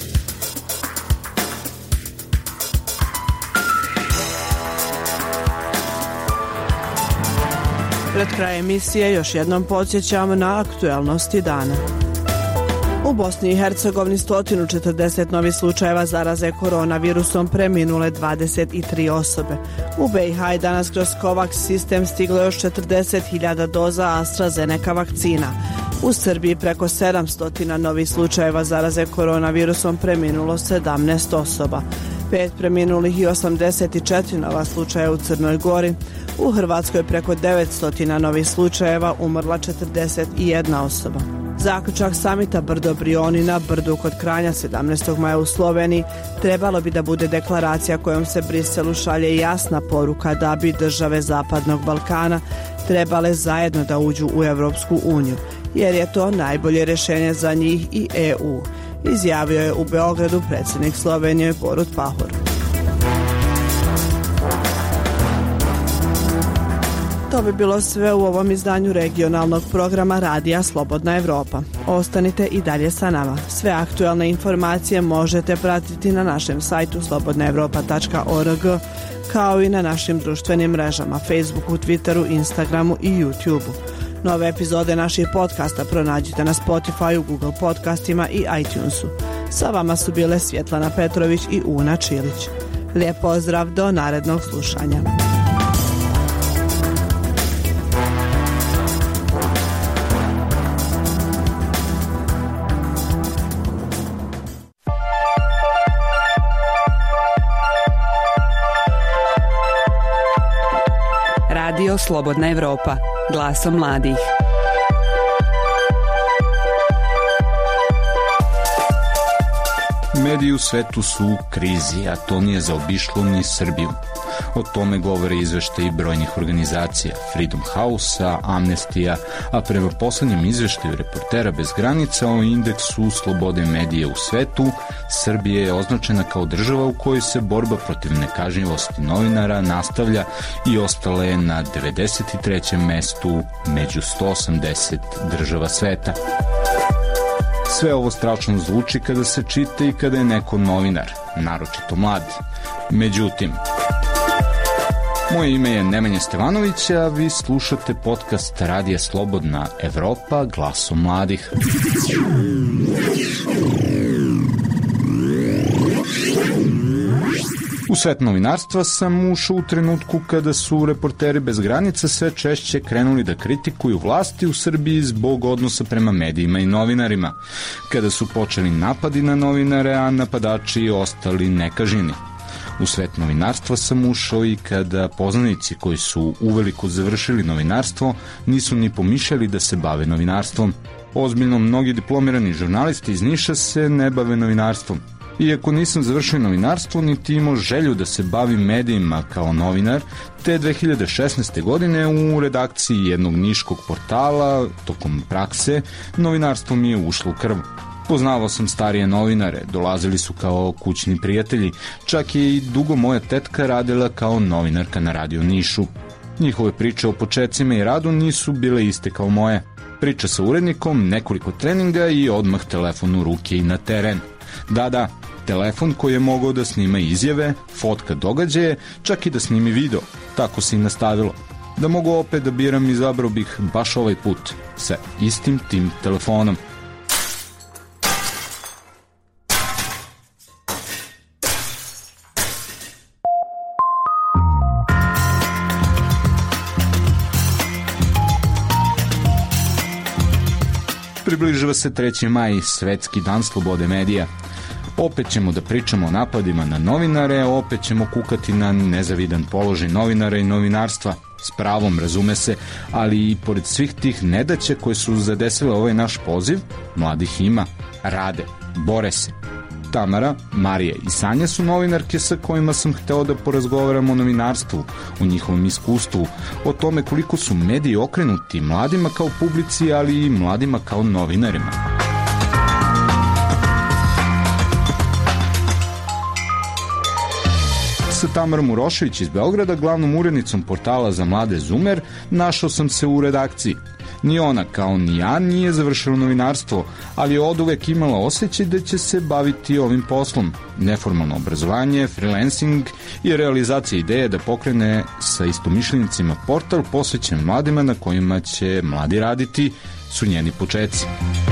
Pred kraj emisije još jednom podsjećamo na aktuelnosti dana. U Bosni i Hercegovini 140 novih slučajeva zaraze koronavirusom, preminule 23 osobe. U BiH je danas kroz COVAX sistem stiglo još 40.000 doza AstraZeneca vakcina. U Srbiji preko 700 novih slučajeva zaraze koronavirusom, preminulo 17 osoba. 5 preminulih i 84 nova slučaja u Crnoj Gori. U Hrvatskoj preko 900 novih slučajeva, umrla 41 osoba. Zaključak samita Brdo Brioni na Brdu kod Kranja 17. maja u Sloveniji trebalo bi da bude deklaracija kojom se Briselu šalje jasna poruka da bi države Zapadnog Balkana trebale zajedno da uđu u Evropsku uniju. jer je to najbolje rješenje za njih i EU, izjavio je u Beogradu predsjednik Slovenije Borut Pahor. To bi bilo sve u ovom izdanju regionalnog programa Radija Slobodna Evropa. Ostanite i dalje sa nama. Sve aktualne informacije možete pratiti na našem sajtu slobodnaevropa.org, kao i na našim društvenim mrežama Facebooku, Twitteru, Instagramu i YouTubeu. Nove epizode naših podcasta pronađite na Spotifyu, Google podcastima i iTunesu. Sa vama su bile Svjetlana Petrović i Una Čilić. Lijep pozdrav, do narednog slušanja. Radio Slobodna Evropa, glasom mladih. Mediji u svetu su u krizi, a to nije zaobišlo ni Srbiju. O tome govore izveštaji brojnih organizacija, Freedom House-a, Amnestija, a prema poslednjem izveštaju Reportera bez granica o indeksu slobode medija u svetu, Srbija je označena kao država u kojoj se borba protiv nekažnjivosti novinara nastavlja i ostala je na 93. mestu među 180 država sveta. Sve ovo strašno zvuči kada se čita i kada je neko novinar, naročito mlad. Međutim, moje ime je Nemanja Stevanović, a vi slušate podcast Radija Slobodna Evropa, glasom mladih. U svet novinarstva sam ušao u trenutku kada su Reporteri bez granica sve češće krenuli da kritikuju vlasti u Srbiji zbog odnosa prema medijima i novinarima, kada su počeli napadi na novinare, a napadači ostali nekažnjeni. U svet novinarstva sam ušao i kada poznanici koji su uveliko završili novinarstvo nisu ni pomišljali da se bave novinarstvom. Ozbiljno, mnogi diplomirani žurnalisti iz Niša se ne bave novinarstvom. Iako nisam završio novinarstvo, niti imao želju da se bavim medijima kao novinar, te 2016. godine u redakciji jednog niškog portala, tokom prakse, novinarstvo mi je ušlo u krv. Poznavao sam starije novinare, dolazili su kao kućni prijatelji, čak je i dugo moja tetka radila kao novinarka na Radio Nišu. Njihove priče o početcima i radu nisu bile iste kao moje. Priča sa urednikom, nekoliko treninga i odmah telefon u ruke i na teren. Da, telefon koji je mogao da snima izjave, fotka događaje, čak i da snimi video. Tako se i nastavilo. Da mogu opet da biram, izabrao bih baš ovaj put, sa istim tim telefonom. Približava se 3. maj, svetski dan slobode medija. Opet ćemo da pričamo o napadima na novinare, opet ćemo kukati na nezavidan položaj novinara i novinarstva. S pravom, razume se, ali i pored svih tih nedaća koje su zadesile ovaj naš poziv, mladih ima, rade, bore se. Tamara, Marija i Sanja su novinarke sa kojima sam hteo da porazgovaram o novinarstvu, o njihovom iskustvu, o tome koliko su mediji okrenuti mladima kao publici, ali i mladima kao novinarima. Sa Tamarom Urošević iz Beograda, glavnom urednicom portala za mlade Zumer, našao sam se u redakciji. Ni ona, kao ni ja, nije završila novinarstvo, ali je oduvek imala osjećaj da će se baviti ovim poslom. Neformalno obrazovanje, freelancing i realizacija ideje da pokrene sa istomišljenicima portal posvećen mladima na kojima će mladi raditi su njeni počeci.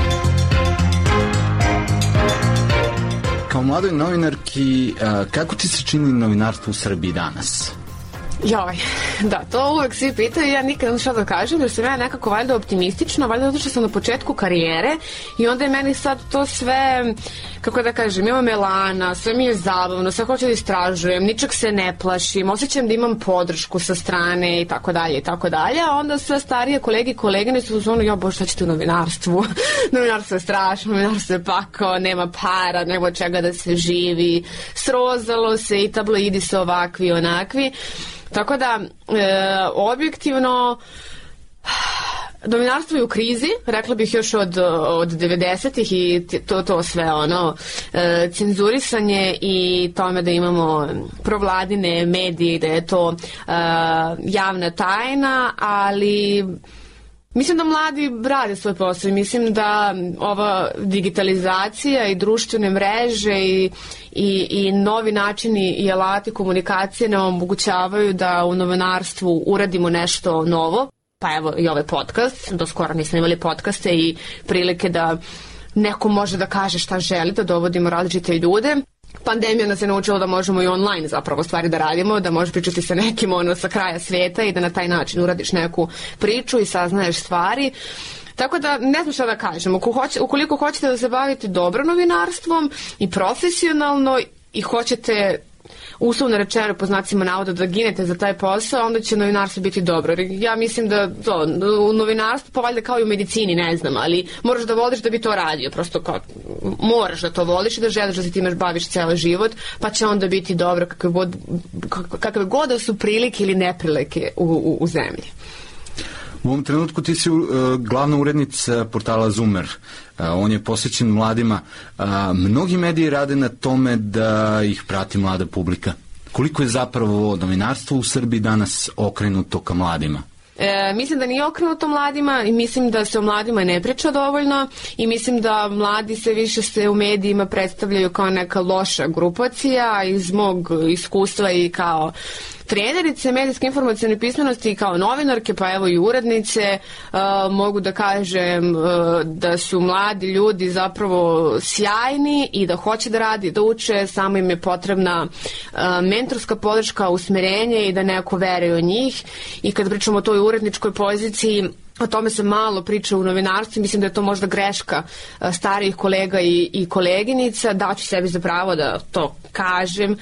Kao mladoj novinarki, kako ti se čini novinarstvo u Srbiji danas? Joj, da, to uvek svi pitaju, ja nikad ne što da kažem, jer sam ja nekako valjda optimistično, valjda zato što sam na početku karijere i onda je meni sad to sve, kako da kažem, imam elana, sve mi je zabavno, sve hoću da istražujem, ničeg se ne plašim, osjećam da imam podršku sa strane i tako dalje, a onda sve starije kolege i kolegine su ono, jo bože, šta ćete u novinarstvu? Novinarstvo je strašno, novinarstvo je pakao, nema para, nema od čega da se živi, srozalo se i tabloidi su ovakvi i onakvi. Tako da, objektivno, Novinarstvo je u krizi, rekla bih još od 90-ih i to sve cenzurisanje i tome da imamo provladine medije, da je to javna tajna, ali mislim da mladi rade svoj posao i mislim da ova digitalizacija i društvene mreže i novi načini i alati komunikacije nam omogućavaju da u novinarstvu uradimo nešto novo. Pa evo i ovaj podcast, do skoro nismo imali podcaste i prilike da neko može da kaže šta želi, da dovodimo različite ljude. Pandemija nas je naučila da možemo i online zapravo stvari da radimo, da možeš pričati sa nekim sa kraja svijeta i da na taj način uradiš neku priču i saznaješ stvari. Tako da ne znam šta da kažem, ukoliko hoćete da se bavite dobro novinarstvom i profesionalno i hoćete uslovno rečeno po znacima navoda da ginete za taj posao, onda će novinarstvo biti dobro. Ja mislim da u novinarstvu, pa valjda kao i u medicini, ne znam, ali moraš da voliš da bi to radio, prosto kao moraš da to voliš i da želiš da se time baviš cijeli život, pa će onda biti dobro kakve god da su prilike ili neprilike u zemlji. U ovom trenutku ti si glavna urednica portala Zoomer. On je posvećen mladima. Mnogi mediji rade na tome da ih prati mlada publika. Koliko je zapravo novinarstvo u Srbiji danas okrenuto ka mladima? Mislim da nije okrenuto mladima i mislim da se o mladima ne priča dovoljno i mislim da mladi sve više se u medijima predstavljaju kao neka loša grupacija. Iz mog iskustva i kao trenerice medijske informacione pismenosti i kao novinarke, pa evo i urednice, mogu da kažem da su mladi ljudi zapravo sjajni i da hoće da radi, da uče, samo im je potrebna mentorska podrška, usmerenje i da neko veruje u njih. I kad pričamo o toj uredničkoj poziciji, o tome se malo priča u novinarstvu, mislim da je to možda greška starijih kolega i koleginica, daću sebi za pravo da to kažem.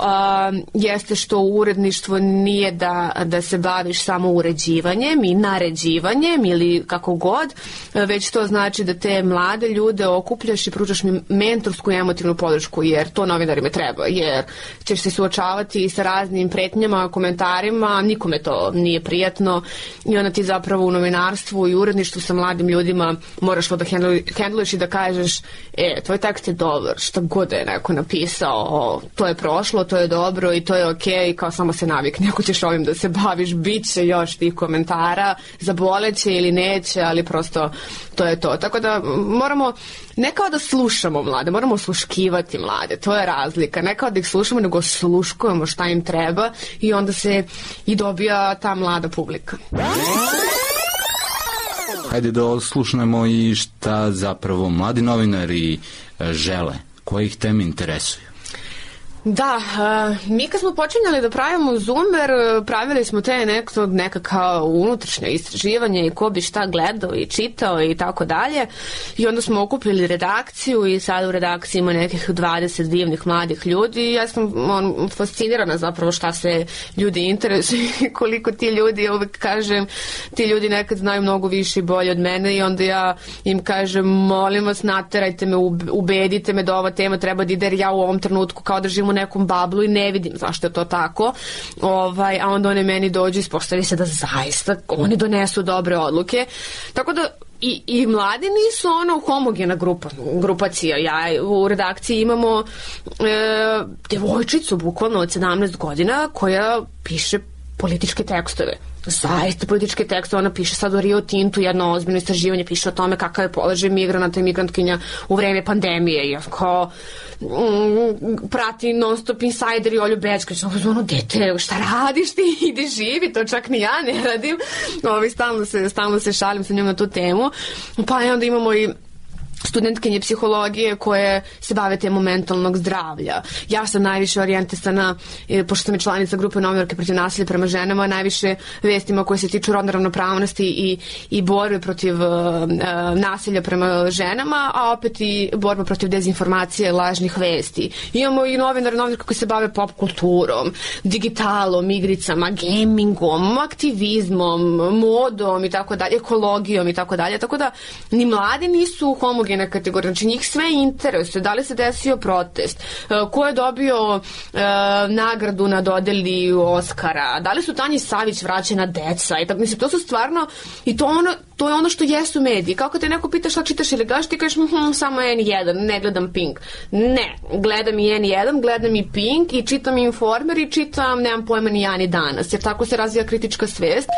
Jeste što uredništvo nije da se baviš samo uređivanjem i naređivanjem ili kako god, već to znači da te mlade ljude okupljaš i pružaš mi mentorsku i emotivnu podršku, jer to novinarima treba, jer ćeš se suočavati sa raznim pretnjama, komentarima, nikome to nije prijatno i onda ti zapravo u novinarstvu i uredništvu sa mladim ljudima moraš da hendluješ i da kažeš tvoj tekst je dobar, šta god je neko napisao, to je prošlo, to je dobro i to je okej, kao samo se navikni, ako ćeš ovim da se baviš, bit će još tih komentara, zaboleće ili neće, ali prosto to je to. Tako da moramo ne kao da slušamo mlade, moramo osluškivati mlade, to je razlika. Ne kao da ih slušamo, nego osluškujemo šta im treba i onda se i dobija ta mlada publika. Hajde da oslušnemo i šta zapravo mladi novinari žele, koje ih teme interesuju. Da, mi kad smo počinjali da pravimo Zoomer, pravili smo te neka kao unutrašnje istraživanje i ko bi šta gledao i čitao i tako dalje. I onda smo okupili redakciju i sad u redakciji ima nekih 20 divnih mladih ljudi i ja sam fascinirana zapravo šta se ljudi interesuju i koliko ti ljudi, uvek kažem, ti ljudi nekad znaju mnogo više i bolje od mene i onda ja im kažem, molim vas, naterajte me, ubedite me da ova tema treba da ide, jer ja u ovom trenutku kao da živim u nekom bablu i ne vidim zašto je to tako, a onda one meni dođu i ispostavi se da zaista oni donesu dobre odluke, tako da i mladi nisu homogena grupacija. Ja u redakciji imamo devojčicu bukvalno od 17 godina koja piše političke tekstove. Zaista političke tekste, ona piše sad o Rio Tintu, jedno ozbiljno istraživanje, piše o tome kakav je položaj migranata i migrantkinja u vreme pandemije. Ja kao prati non stop Insider i Olju Bećković, dete, šta radiš ti, idi živi, to čak ni ja ne radim. Stalno se šalim sa njom na tu temu. Pa onda imamo i studentkinje psihologije koje se bave temom mentalnog zdravlja. Ja sam najviše orijentisana, pošto sam i članica grupe novinarke protiv nasilja prema ženama, najviše vestima koje se tiču rodne ravnopravnosti i borbe protiv nasilja prema ženama, a opet i borba protiv dezinformacije, lažnih vesti. Imamo i novinarke koji se bave pop kulturom, digitalom, igricama, gamingom, aktivizmom, modom i tako dalje, ekologijom i tako dalje. Tako da ni mladi nisu homogeni heterogena kategorija, znači njih sve interesuje, da li se desio protest, ko je dobio nagradu na dodeli Oskara, da li su Tanji Savić vraćena deca, i tako, mislim, to su stvarno, i to je ono što jesu mediji. Kao kad te neko pita šta čitaš ili gaš, ti kažeš samo N1, ne gledam Pink. Ne, gledam i N1, gledam i Pink i čitam Informer i čitam, nemam pojma, ni ja ni danas, jer tako se razvija kritička svest.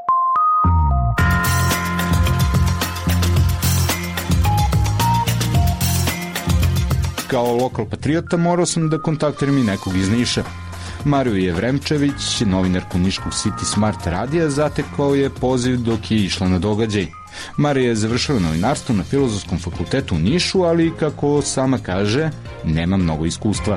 Kao lokal patriota morao sam da kontaktiram i nekog iz Niša. Mariju Jevremčević, novinarku niškog City Smart radija, zatekao je poziv dok je išla na događaj. Marija je završila novinarstvo na Filozofskom fakultetu u Nišu, ali, kako sama kaže, nema mnogo iskustva.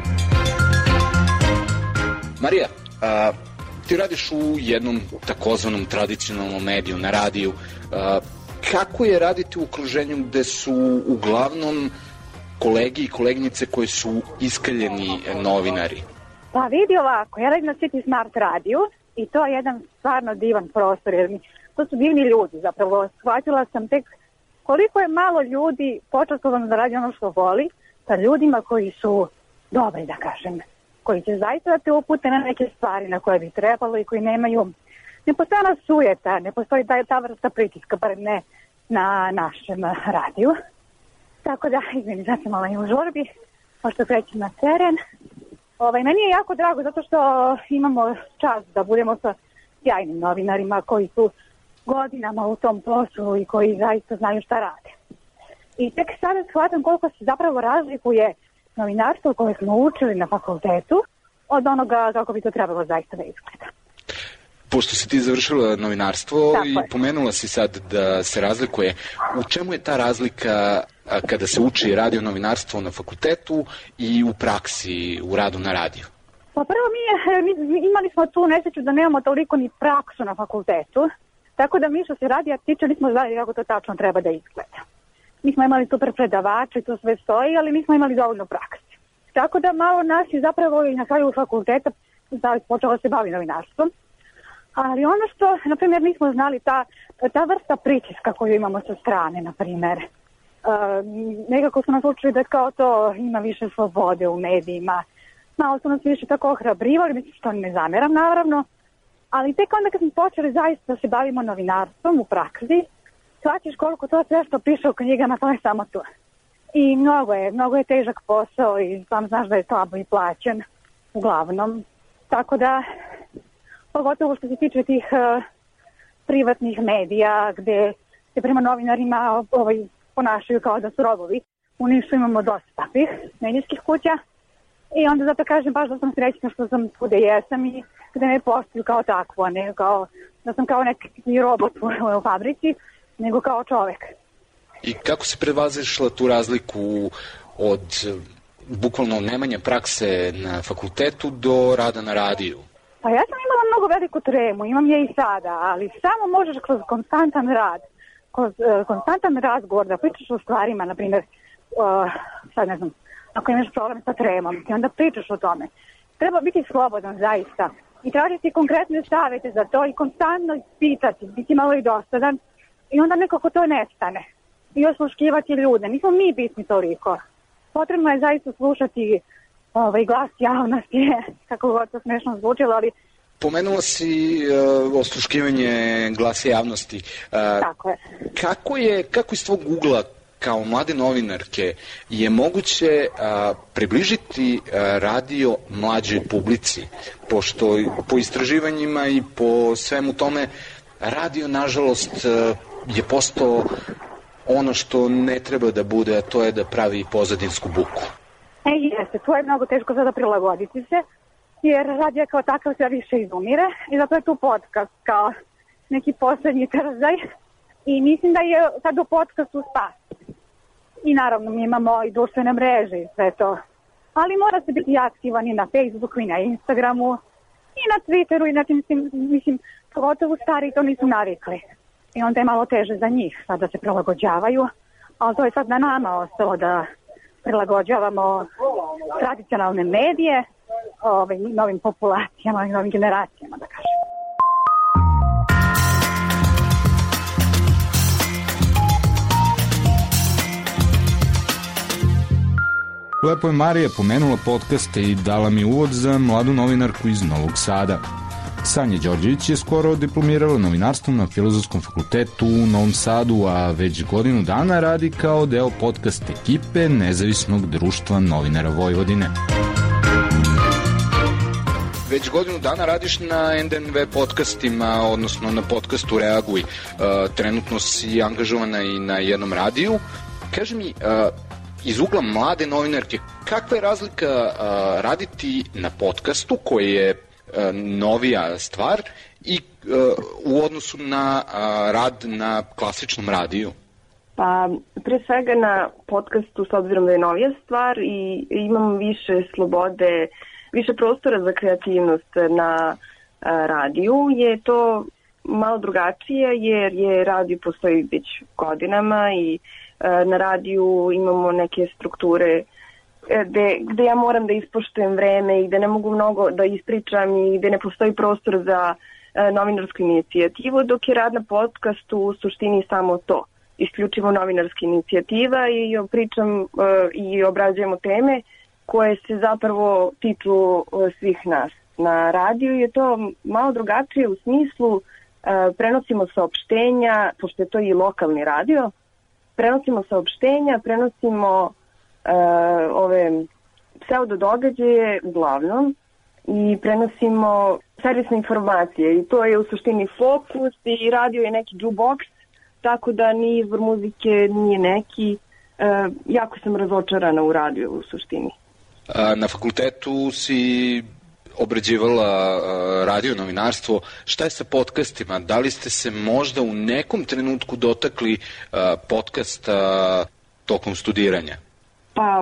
Marija, ti radiš u jednom takozvanom tradicionalnom mediju, na radiju. Kako je raditi u okruženju gde su uglavnom kolegi i koleginice koji su iskaljeni novinari? Pa vidi ovako, ja radim na City Smart radiju i to je jedan stvarno divan prostor, jer to su divni ljudi zapravo. Shvatila sam tek koliko je malo ljudi počastovano da radi ono što voli, sa ljudima koji su dobri, da kažem, koji će zaista da te upute na neke stvari na koje bi trebalo i koji nemaju, ne postoji ona sujeta, ne postoji ta vrsta pritiska, bar ne na našem radiju. Tako da, izvini, sad sam malo i u žurbi, pošto krećem na teren. Meni je jako drago zato što imamo čast da budemo sa sjajnim novinarima koji su godinama u tom poslu i koji zaista znaju šta rade. I tek sada shvatam koliko se zapravo razlikuje novinarstvo koje smo učili na fakultetu od onoga kako bi to trebalo zaista da izgleda. Pošto si ti završila novinarstvo i pomenula si sad da se razlikuje, u čemu je ta razlika kada se uči radio novinarstvo na fakultetu i u praksi, u radu na radiju? Pa prvo mi imali smo tu nesreću da nemamo toliko ni praksu na fakultetu, tako da mi što se radija tiče nismo znali kako to tačno treba da izgleda. Mi smo imali super predavače i to sve stoji, ali nismo imali dovoljno prakse. Tako da malo nas je zapravo i na kraju fakulteta počelo se bavi novinarstvom. Ali ono što, na primjer, nismo znali, ta vrsta pritiska koju imamo sa strane, na primjer. Nekako su nas učili da kao to ima više slobode u medijima. Malo su nas više tako ohrabrivali, mislim što ne zameram naravno. Ali tek onda kad smo počeli zaista da se bavimo novinarstvom u praksi, shvatiš koliko to sve što piše u knjigama, to je samo to. I mnogo je težak posao i sam znaš da je slabo i plaćen, uglavnom. Tako da, pogotovo što se tiče tih privatnih medija gde se prema novinarima ponašaju kao da su robovi. U Nišu imamo dosta takvih medijskih kuća i onda zato kažem baš da sam srećna što sam tu gde jesam i gde me poštuju kao takvu, a ne kao da sam kao neki robot u fabrici, nego kao čovek. I kako si prevazišla tu razliku od bukvalno nemanja prakse na fakultetu do rada na radiju? Pa ja sam imala mnogo veliku tremu, imam je i sada, ali samo možeš kroz konstantan rad, kroz konstantan razgovor da pričaš o stvarima, na primjer, sad ne znam, ako imaš problem sa tremom, ti onda pričaš o tome. Treba biti slobodan zaista i tražiti konkretne savete za to i konstantno pitati, biti malo i dosadan i onda nekako to nestane. I osluškivati ljude, nismo mi bitni toliko. Potrebno je zaista slušati glas javnosti, kako god to smešno zvučilo, ali... Pomenula si osluškivanje glasa javnosti. Tako je. Kako iz tvog ugla kao mlade novinarke je moguće približiti radio mlađoj publici? Pošto po istraživanjima i po svemu tome radio, nažalost, je postao ono što ne treba da bude, a to je da pravi pozadinsku buku. Jeste, to je mnogo teško sada prilagoditi se, jer radio kao takav sve više izumire i zato je tu podcast kao neki poslednji trzaj i mislim da je sad u podcastu spas. I naravno mi imamo i društvene mreže i sve to, ali mora se biti aktivan i na Facebooku i na Instagramu i na Twitteru i na tim, mislim, pogotovo stari to nisu navikli. I onda je malo teže za njih sad da se prilagođavaju, ali to je sad na nama ostalo da prilagođavamo tradicionalne medije novim populacijama i novim generacijama, da kažem. Lepo je Marija pomenula podcaste i dala mi uvod za mladu novinarku iz Novog Sada. Sanja Đorđević je skoro diplomirala novinarstvom na Filozofskom fakultetu u Novom Sadu, a već godinu dana radi kao deo podcast ekipe Nezavisnog društva novinara Vojvodine. Već godinu dana radiš na NDNV podcastima, odnosno na podcastu Reaguj. Trenutno si angažovana i na jednom radiju. Kaži mi, iz ugla mlade novinarke, kakva je razlika raditi na podcastu koji je novija stvar i u odnosu na rad na klasičnom radiju? Pa, pre svega na podcastu, s obzirom da je novija stvar i imam više slobode, više prostora za kreativnost na radiju, je to malo drugačije jer je radio postoji već godinama i na radiju imamo neke strukture gde ja moram da ispoštujem vreme i gde ne mogu mnogo da ispričam i gde ne postoji prostor za novinarsku inicijativu, dok je rad na podcastu u suštini samo to. Isključivo novinarska inicijativa i pričam i obrađujemo teme koje se zapravo tiču svih nas. Na radiju je to malo drugačije u smislu prenosimo saopštenja, pošto je to i lokalni radio, prenosimo saopštenja, prenosimo ove pseudo događaje uglavnom i prenosimo servisne informacije i to je u suštini fokus i radio je neki jukebox, tako da ni izbor muzike nije neki. Jako sam razočarana u radiju u suštini. Na fakultetu si obrađivala radio novinarstvo. Šta je sa podcastima? Da li ste se možda u nekom trenutku dotakli podcasta tokom studiranja? Pa,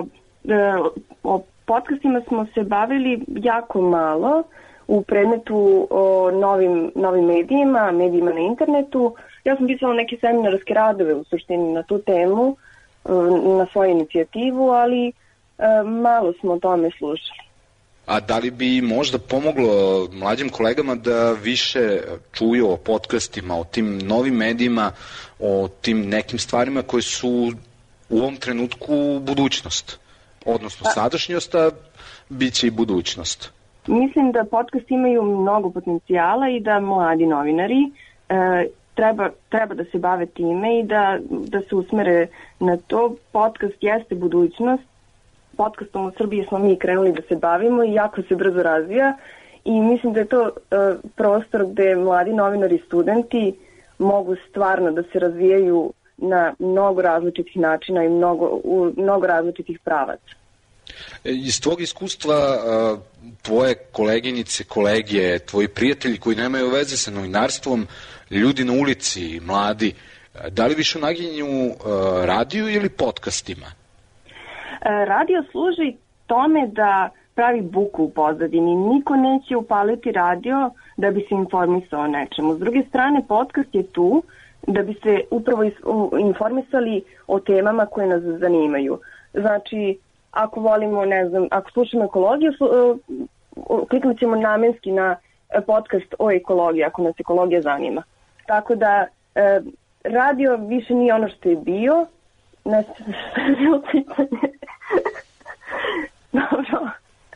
o podcastima smo se bavili jako malo u predmetu o novim medijima na internetu. Ja sam pisala neke seminarske radove u suštini na tu temu, na svoju inicijativu, ali malo smo o tome slušali. A da li bi možda pomoglo mlađim kolegama da više čuju o podcastima, o tim novim medijima, o tim nekim stvarima koje su u ovom trenutku budućnost, odnosno sadašnjost, a bit će i budućnost? Mislim da podcast imaju mnogo potencijala i da mladi novinari treba da se bave time i da se usmere na to. Podcast jeste budućnost. Podcastom u Srbiji smo mi krenuli da se bavimo i jako se brzo razvija i mislim da je to prostor gde mladi novinari i studenti mogu stvarno da se razvijaju na mnogo različitih načina i mnogo različitih pravaca. Iz tvog iskustva, tvoje koleginice, kolege, tvoji prijatelji koji nemaju veze sa novinarstvom, ljudi na ulici, mladi, da li više naginju radiju ili podcastima? Radio služi tome da pravi buku u pozadini. Niko neće upaliti radio da bi se informisao o nečemu. S druge strane, podcast je tu da bi se upravo informisali o temama koje nas zanimaju. Znači, ako volimo, ne znam, ako slušamo ekologiju, kliknut ćemo namenski na podcast o ekologiji, ako nas ekologija zanima. Tako da, radio više nije ono što je bio. Ne znam, dobro.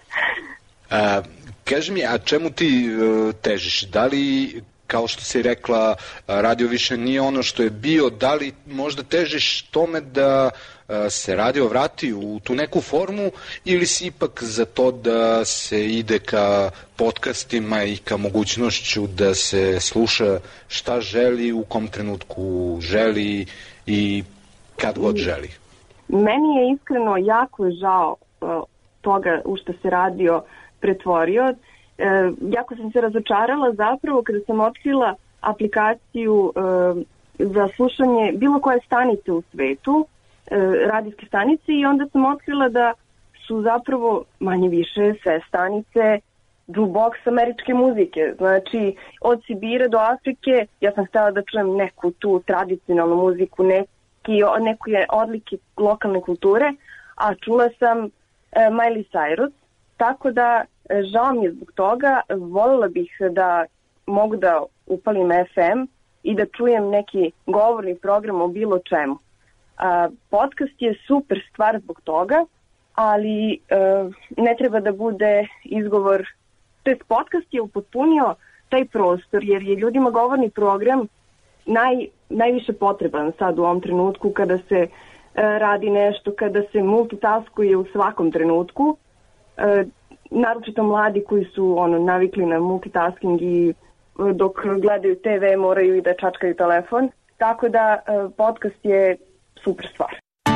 Kaži mi, a čemu ti težiš? Da li, kao što si rekla, radio više nije ono što je bio, da li možda težiš tome da se radio vrati u tu neku formu ili si ipak za to da se ide ka podcastima i ka mogućnošću da se sluša šta želi, u kom trenutku želi i kad god želi? Meni je iskreno jako žao toga u što se radio pretvorio. Jako sam se razočarala zapravo kada sam otkrila aplikaciju za slušanje bilo koje stanice u svetu, radijske stanice, i onda sam otkrila da su zapravo manje više sve stanice jukebox američke muzike. Znači, od Sibira do Afrike ja sam htjela da čujem neku tu tradicionalnu muziku, neke odlike lokalne kulture, a čula sam Miley Cyrus, tako da žao mi je zbog toga. Voljela bih da mogu da upalim FM i da čujem neki govorni program o bilo čemu. Podcast je super stvar zbog toga, ali ne treba da bude izgovor, to jest podcast je upotpunio taj prostor, jer je ljudima govorni program najviše potreban sad u ovom trenutku kada se radi nešto, kada se multitaskuje u svakom trenutku, naročito mladi koji su navikli na multitasking i dok gledaju TV moraju i da čačkaju telefon, tako da podcast je super stvar.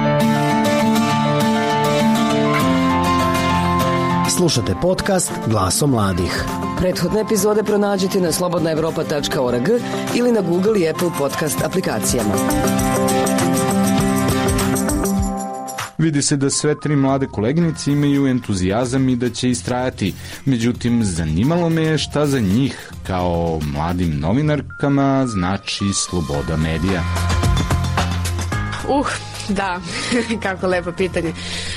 Slušate podcast Glaso mladih. Prethodne epizode pronađite na slobodnaevropa.org ili na Google i Apple podcast aplikacijama. Vidi se da sve 3 mlade koleginice imaju entuzijazam i da će istrajati. Međutim, zanimalo me je šta za njih, kao mladim novinarkama, znači sloboda medija. Da, kako lepo pitanje.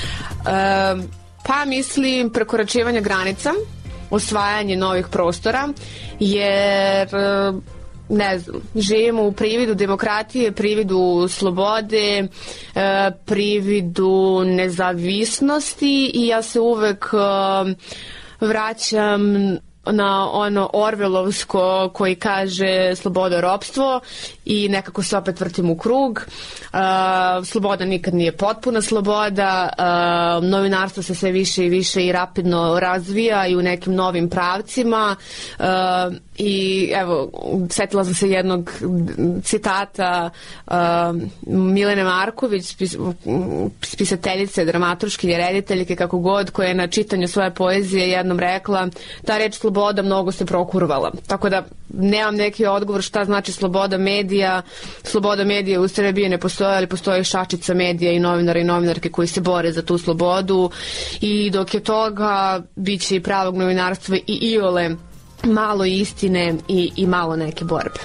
Pa mislim prekoračivanje granica, osvajanje novih prostora, jer ne znam, živimo u prividu demokratije, prividu slobode, prividu nezavisnosti i ja se uvek vraćam na ono Orwellovsko koji kaže sloboda ropstvo i nekako se opet vrtim u krug. Sloboda nikad nije potpuna sloboda, novinarstvo se sve više i više i rapidno razvija i u nekim novim pravcima i evo, setila sam se jednog citata Milene Marković, spisateljice, dramaturške i rediteljke, kako god, koja je na čitanju svoje poezije jednom rekla: ta reč sloboda mnogo se prokurvala. Tako da nemam neki odgovor šta znači sloboda medija. Sloboda medija u Srbiji ne postoji, ali postoji šačica medija i novinara i novinarke koji se bore za tu slobodu i dok je toga bit će i pravog novinarstva i iole malo istine i malo neke borbe.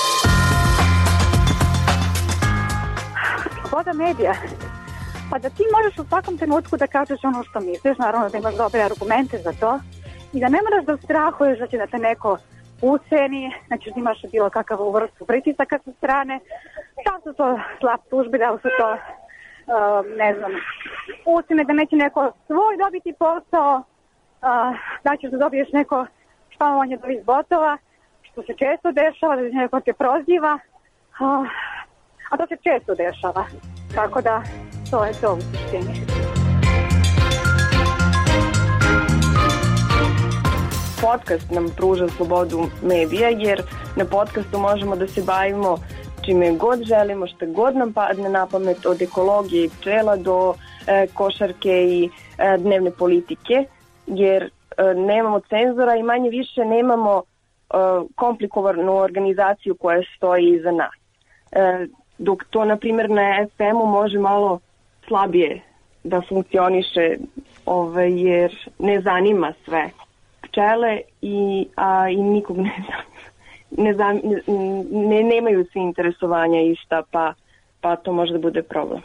Sloboda medija. Pa da ti možeš u svakom trenutku da kažeš ono što misliš, naravno da imaš dobre argumente za to i da ne moraš da strahuješ da će da te neko uceni, znači da imaš bilo kakav vrstu pritisaka sa strane, da su to slab tužbi, da su to ne znam, ucene da neće neko svoj dobiti posao, da ćeš da dobiješ neko spamovanje do ovih botova, što se često dešava, da neko te proziva, a to se često dešava, tako da to je to u suštini. Podcast nam pruža slobodu medija, jer na podcastu možemo da se bavimo čime god želimo, što god nam padne na pamet, od ekologije i pčela do košarke i dnevne politike, jer nemamo cenzora i manje više nemamo komplikovanu organizaciju koja stoji iza nas. Dok to, na primjer, na FM-u može malo slabije da funkcioniše, jer ne zanima sve pčele i nikog nemaju svi interesovanja ista, pa to može da bude problem.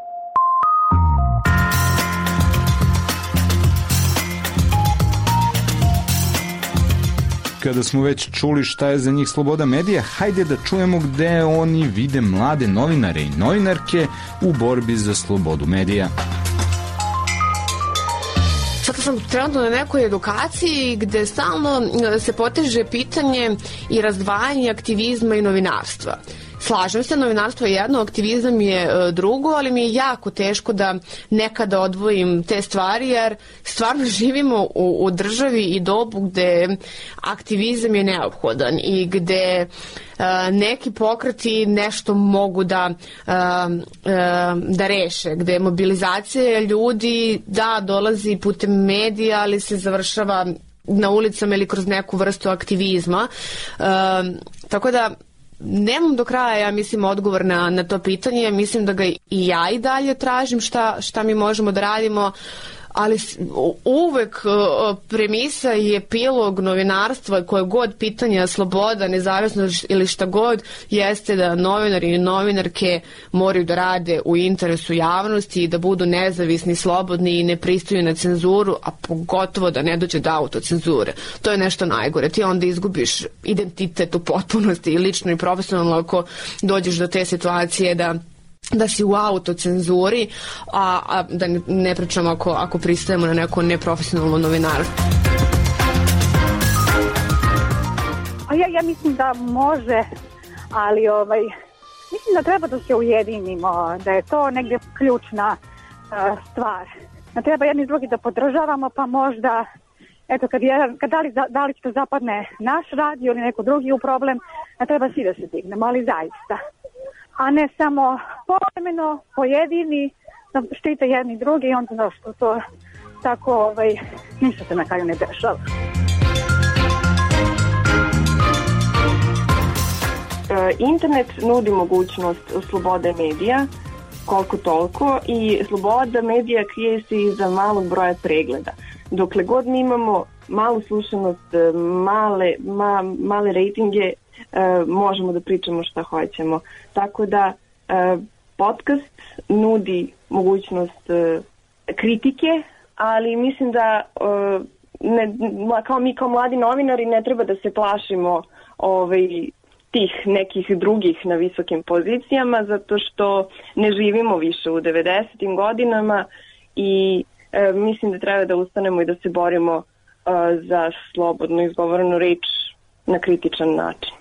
Kada smo već čuli šta je za njih sloboda medija, hajde da čujemo gde oni vide mlade novinare i novinarke u borbi za slobodu medija. Sad sam trenutno na nekoj edukaciji gde stalno se poteže pitanje i razdvajanje aktivizma i novinarstva. Slažem se, novinarstvo je jedno, aktivizam je drugo, ali mi je jako teško da nekada odvojim te stvari, jer stvarno živimo u državi i dobu gde aktivizam je neophodan i gde neki pokreti nešto mogu da reše, gde mobilizacija ljudi dolazi putem medija, ali se završava na ulicama ili kroz neku vrstu aktivizma. Tako da nemam do kraja, ja mislim, odgovor na to pitanje. Mislim da ga i ja i dalje tražim šta mi možemo da radimo, ali uvek premisa i epilog novinarstva, koje god pitanja, sloboda, nezavisnost ili šta god, jeste da novinari i novinarke moraju da rade u interesu javnosti i da budu nezavisni, slobodni i ne pristaju na cenzuru, a pogotovo da ne dođe do autocenzure. To je nešto najgore. Ti onda izgubiš identitet u potpunosti i lično i profesionalno ako dođeš do te situacije da da si u autocenzuri, a da ne pričamo ako pristajemo na neko neprofesionalno novinarstvo. Ja mislim da može, ali mislim da treba da se ujedinimo, da je to negdje ključna stvar. Da treba jedni drugi da podržavamo, pa možda, eto, da li to zapadne naš radio ili neko drugi u problem, da treba svi da se dignemo, ali zaista. A ne samo povremeno, pojedini, da štite jedni drugi i onda zašto to tako, ništa se na kraju ne dešava. Internet nudi mogućnost slobode medija, koliko toliko, i sloboda medija krije se iza malog broja pregleda. Dokle god mi imamo malu slušanost, male rejtinge, možemo da pričamo šta hoćemo. Tako da podcast nudi mogućnost kritike, ali mislim da mi kao mladi novinari ne treba da se plašimo tih nekih drugih na visokim pozicijama, zato što ne živimo više u 90. godinama i mislim da treba da ustanemo i da se borimo za slobodno izgovorenu reč na kritičan način.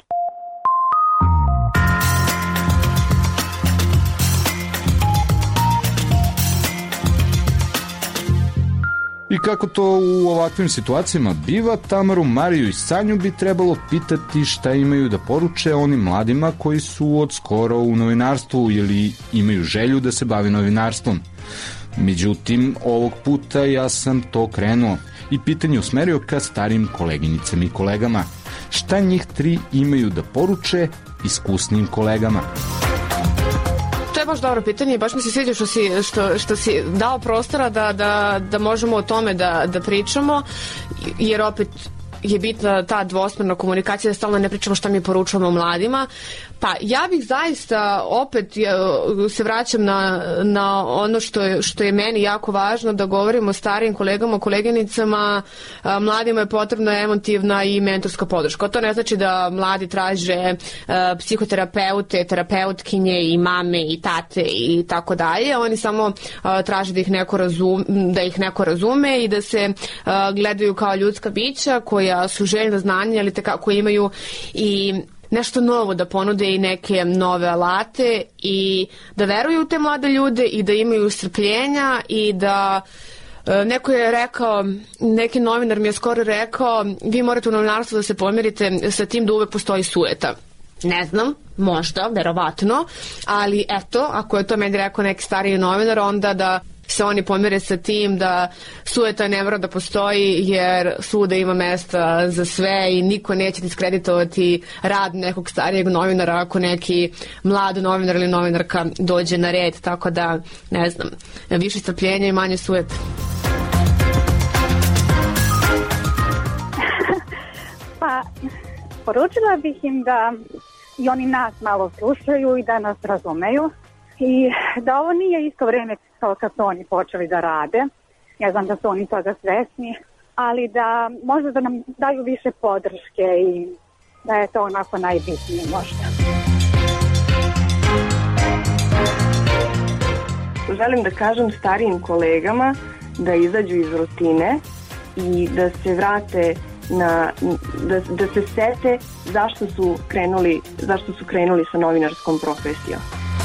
I kako to u ovakvim situacijama biva, Tamaru, Mariju i Sanju bi trebalo pitati šta imaju da poruče onim mladima koji su od skoro u novinarstvu ili imaju želju da se bavi novinarstvom. Međutim, ovog puta ja sam to krenuo i pitanje usmerio ka starim koleginicama i kolegama. Šta njih tri imaju da poruče iskusnim kolegama? To je baš dobro pitanje i baš mi se sviđa što si dao prostora da možemo o tome da pričamo, jer opet je bitna ta dvosmerna komunikacija, da stalno ne pričamo šta mi poručujemo mladima. Pa ja bih zaista opet se vraćam na ono što je meni jako važno, da govorimo o starijim kolegama, koleginicama. Mladima je potrebna emotivna i mentorska podrška. To ne znači da mladi traže psihoterapeute, terapeutkinje i mame i tate i tako dalje. Oni samo traže da ih neko razume i da se gledaju kao ljudska bića koja su željna znanja, ali koji imaju i nešto novo da ponude i neke nove alate i da veruju u te mlade ljude i da imaju strpljenja i da neko je rekao, neki novinar mi je skoro rekao, vi morate u novinarstvu da se pomirite sa tim da uvek postoji sujeta. Ne znam, možda, verovatno, ali eto, ako je to meni rekao neki stariji novinar, onda da se oni pomire sa tim da sujeta ne mora da postoji, jer svuda ima mesta za sve i niko neće diskreditovati rad nekog starijeg novinara ako neki mlad novinar ili novinarka dođe na red, tako da, ne znam, više strpljenja i manje sujeta. Pa, poručila bih im da i oni nas malo slušaju i da nas razumeju i da ovo nije isto vreme kao kad su oni počeli da rade. Ja znam da su oni toga svesni, ali da možda da nam daju više podrške i da je to onako najbitnije možda. Želim da kažem starijim kolegama da izađu iz rutine i da se vrate da se sete zašto su krenuli sa novinarskom profesijom.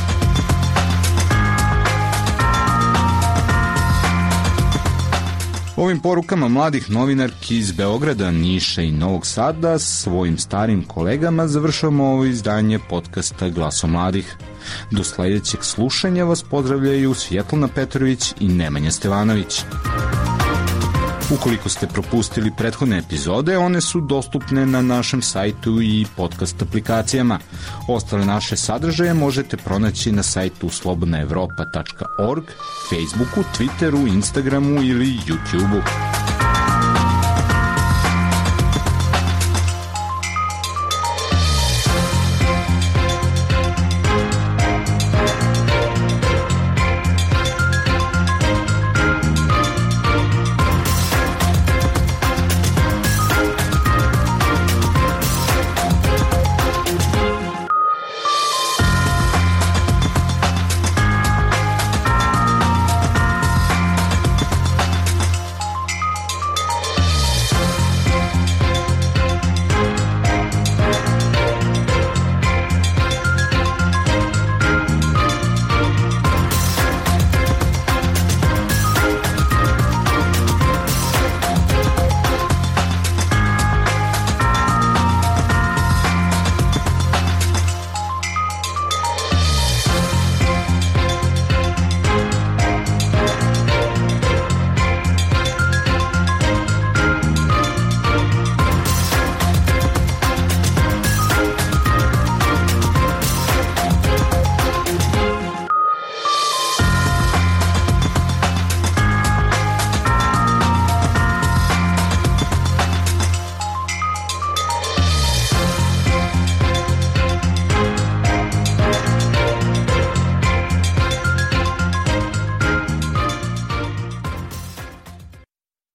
Ovim porukama mladih novinarki iz Beograda, Niša i Novog Sada svojim starim kolegama završavamo ovo izdanje podcasta Glaso mladih. Do sledećeg slušanja vas pozdravljaju Svjetlana Petrović i Nemanja Stevanović. Ukoliko ste propustili prethodne epizode, one su dostupne na našem sajtu i podcast aplikacijama. Ostale naše sadržaje možete pronaći na sajtu slobodnaevropa.org, Facebooku, Twitteru, Instagramu ili YouTubeu.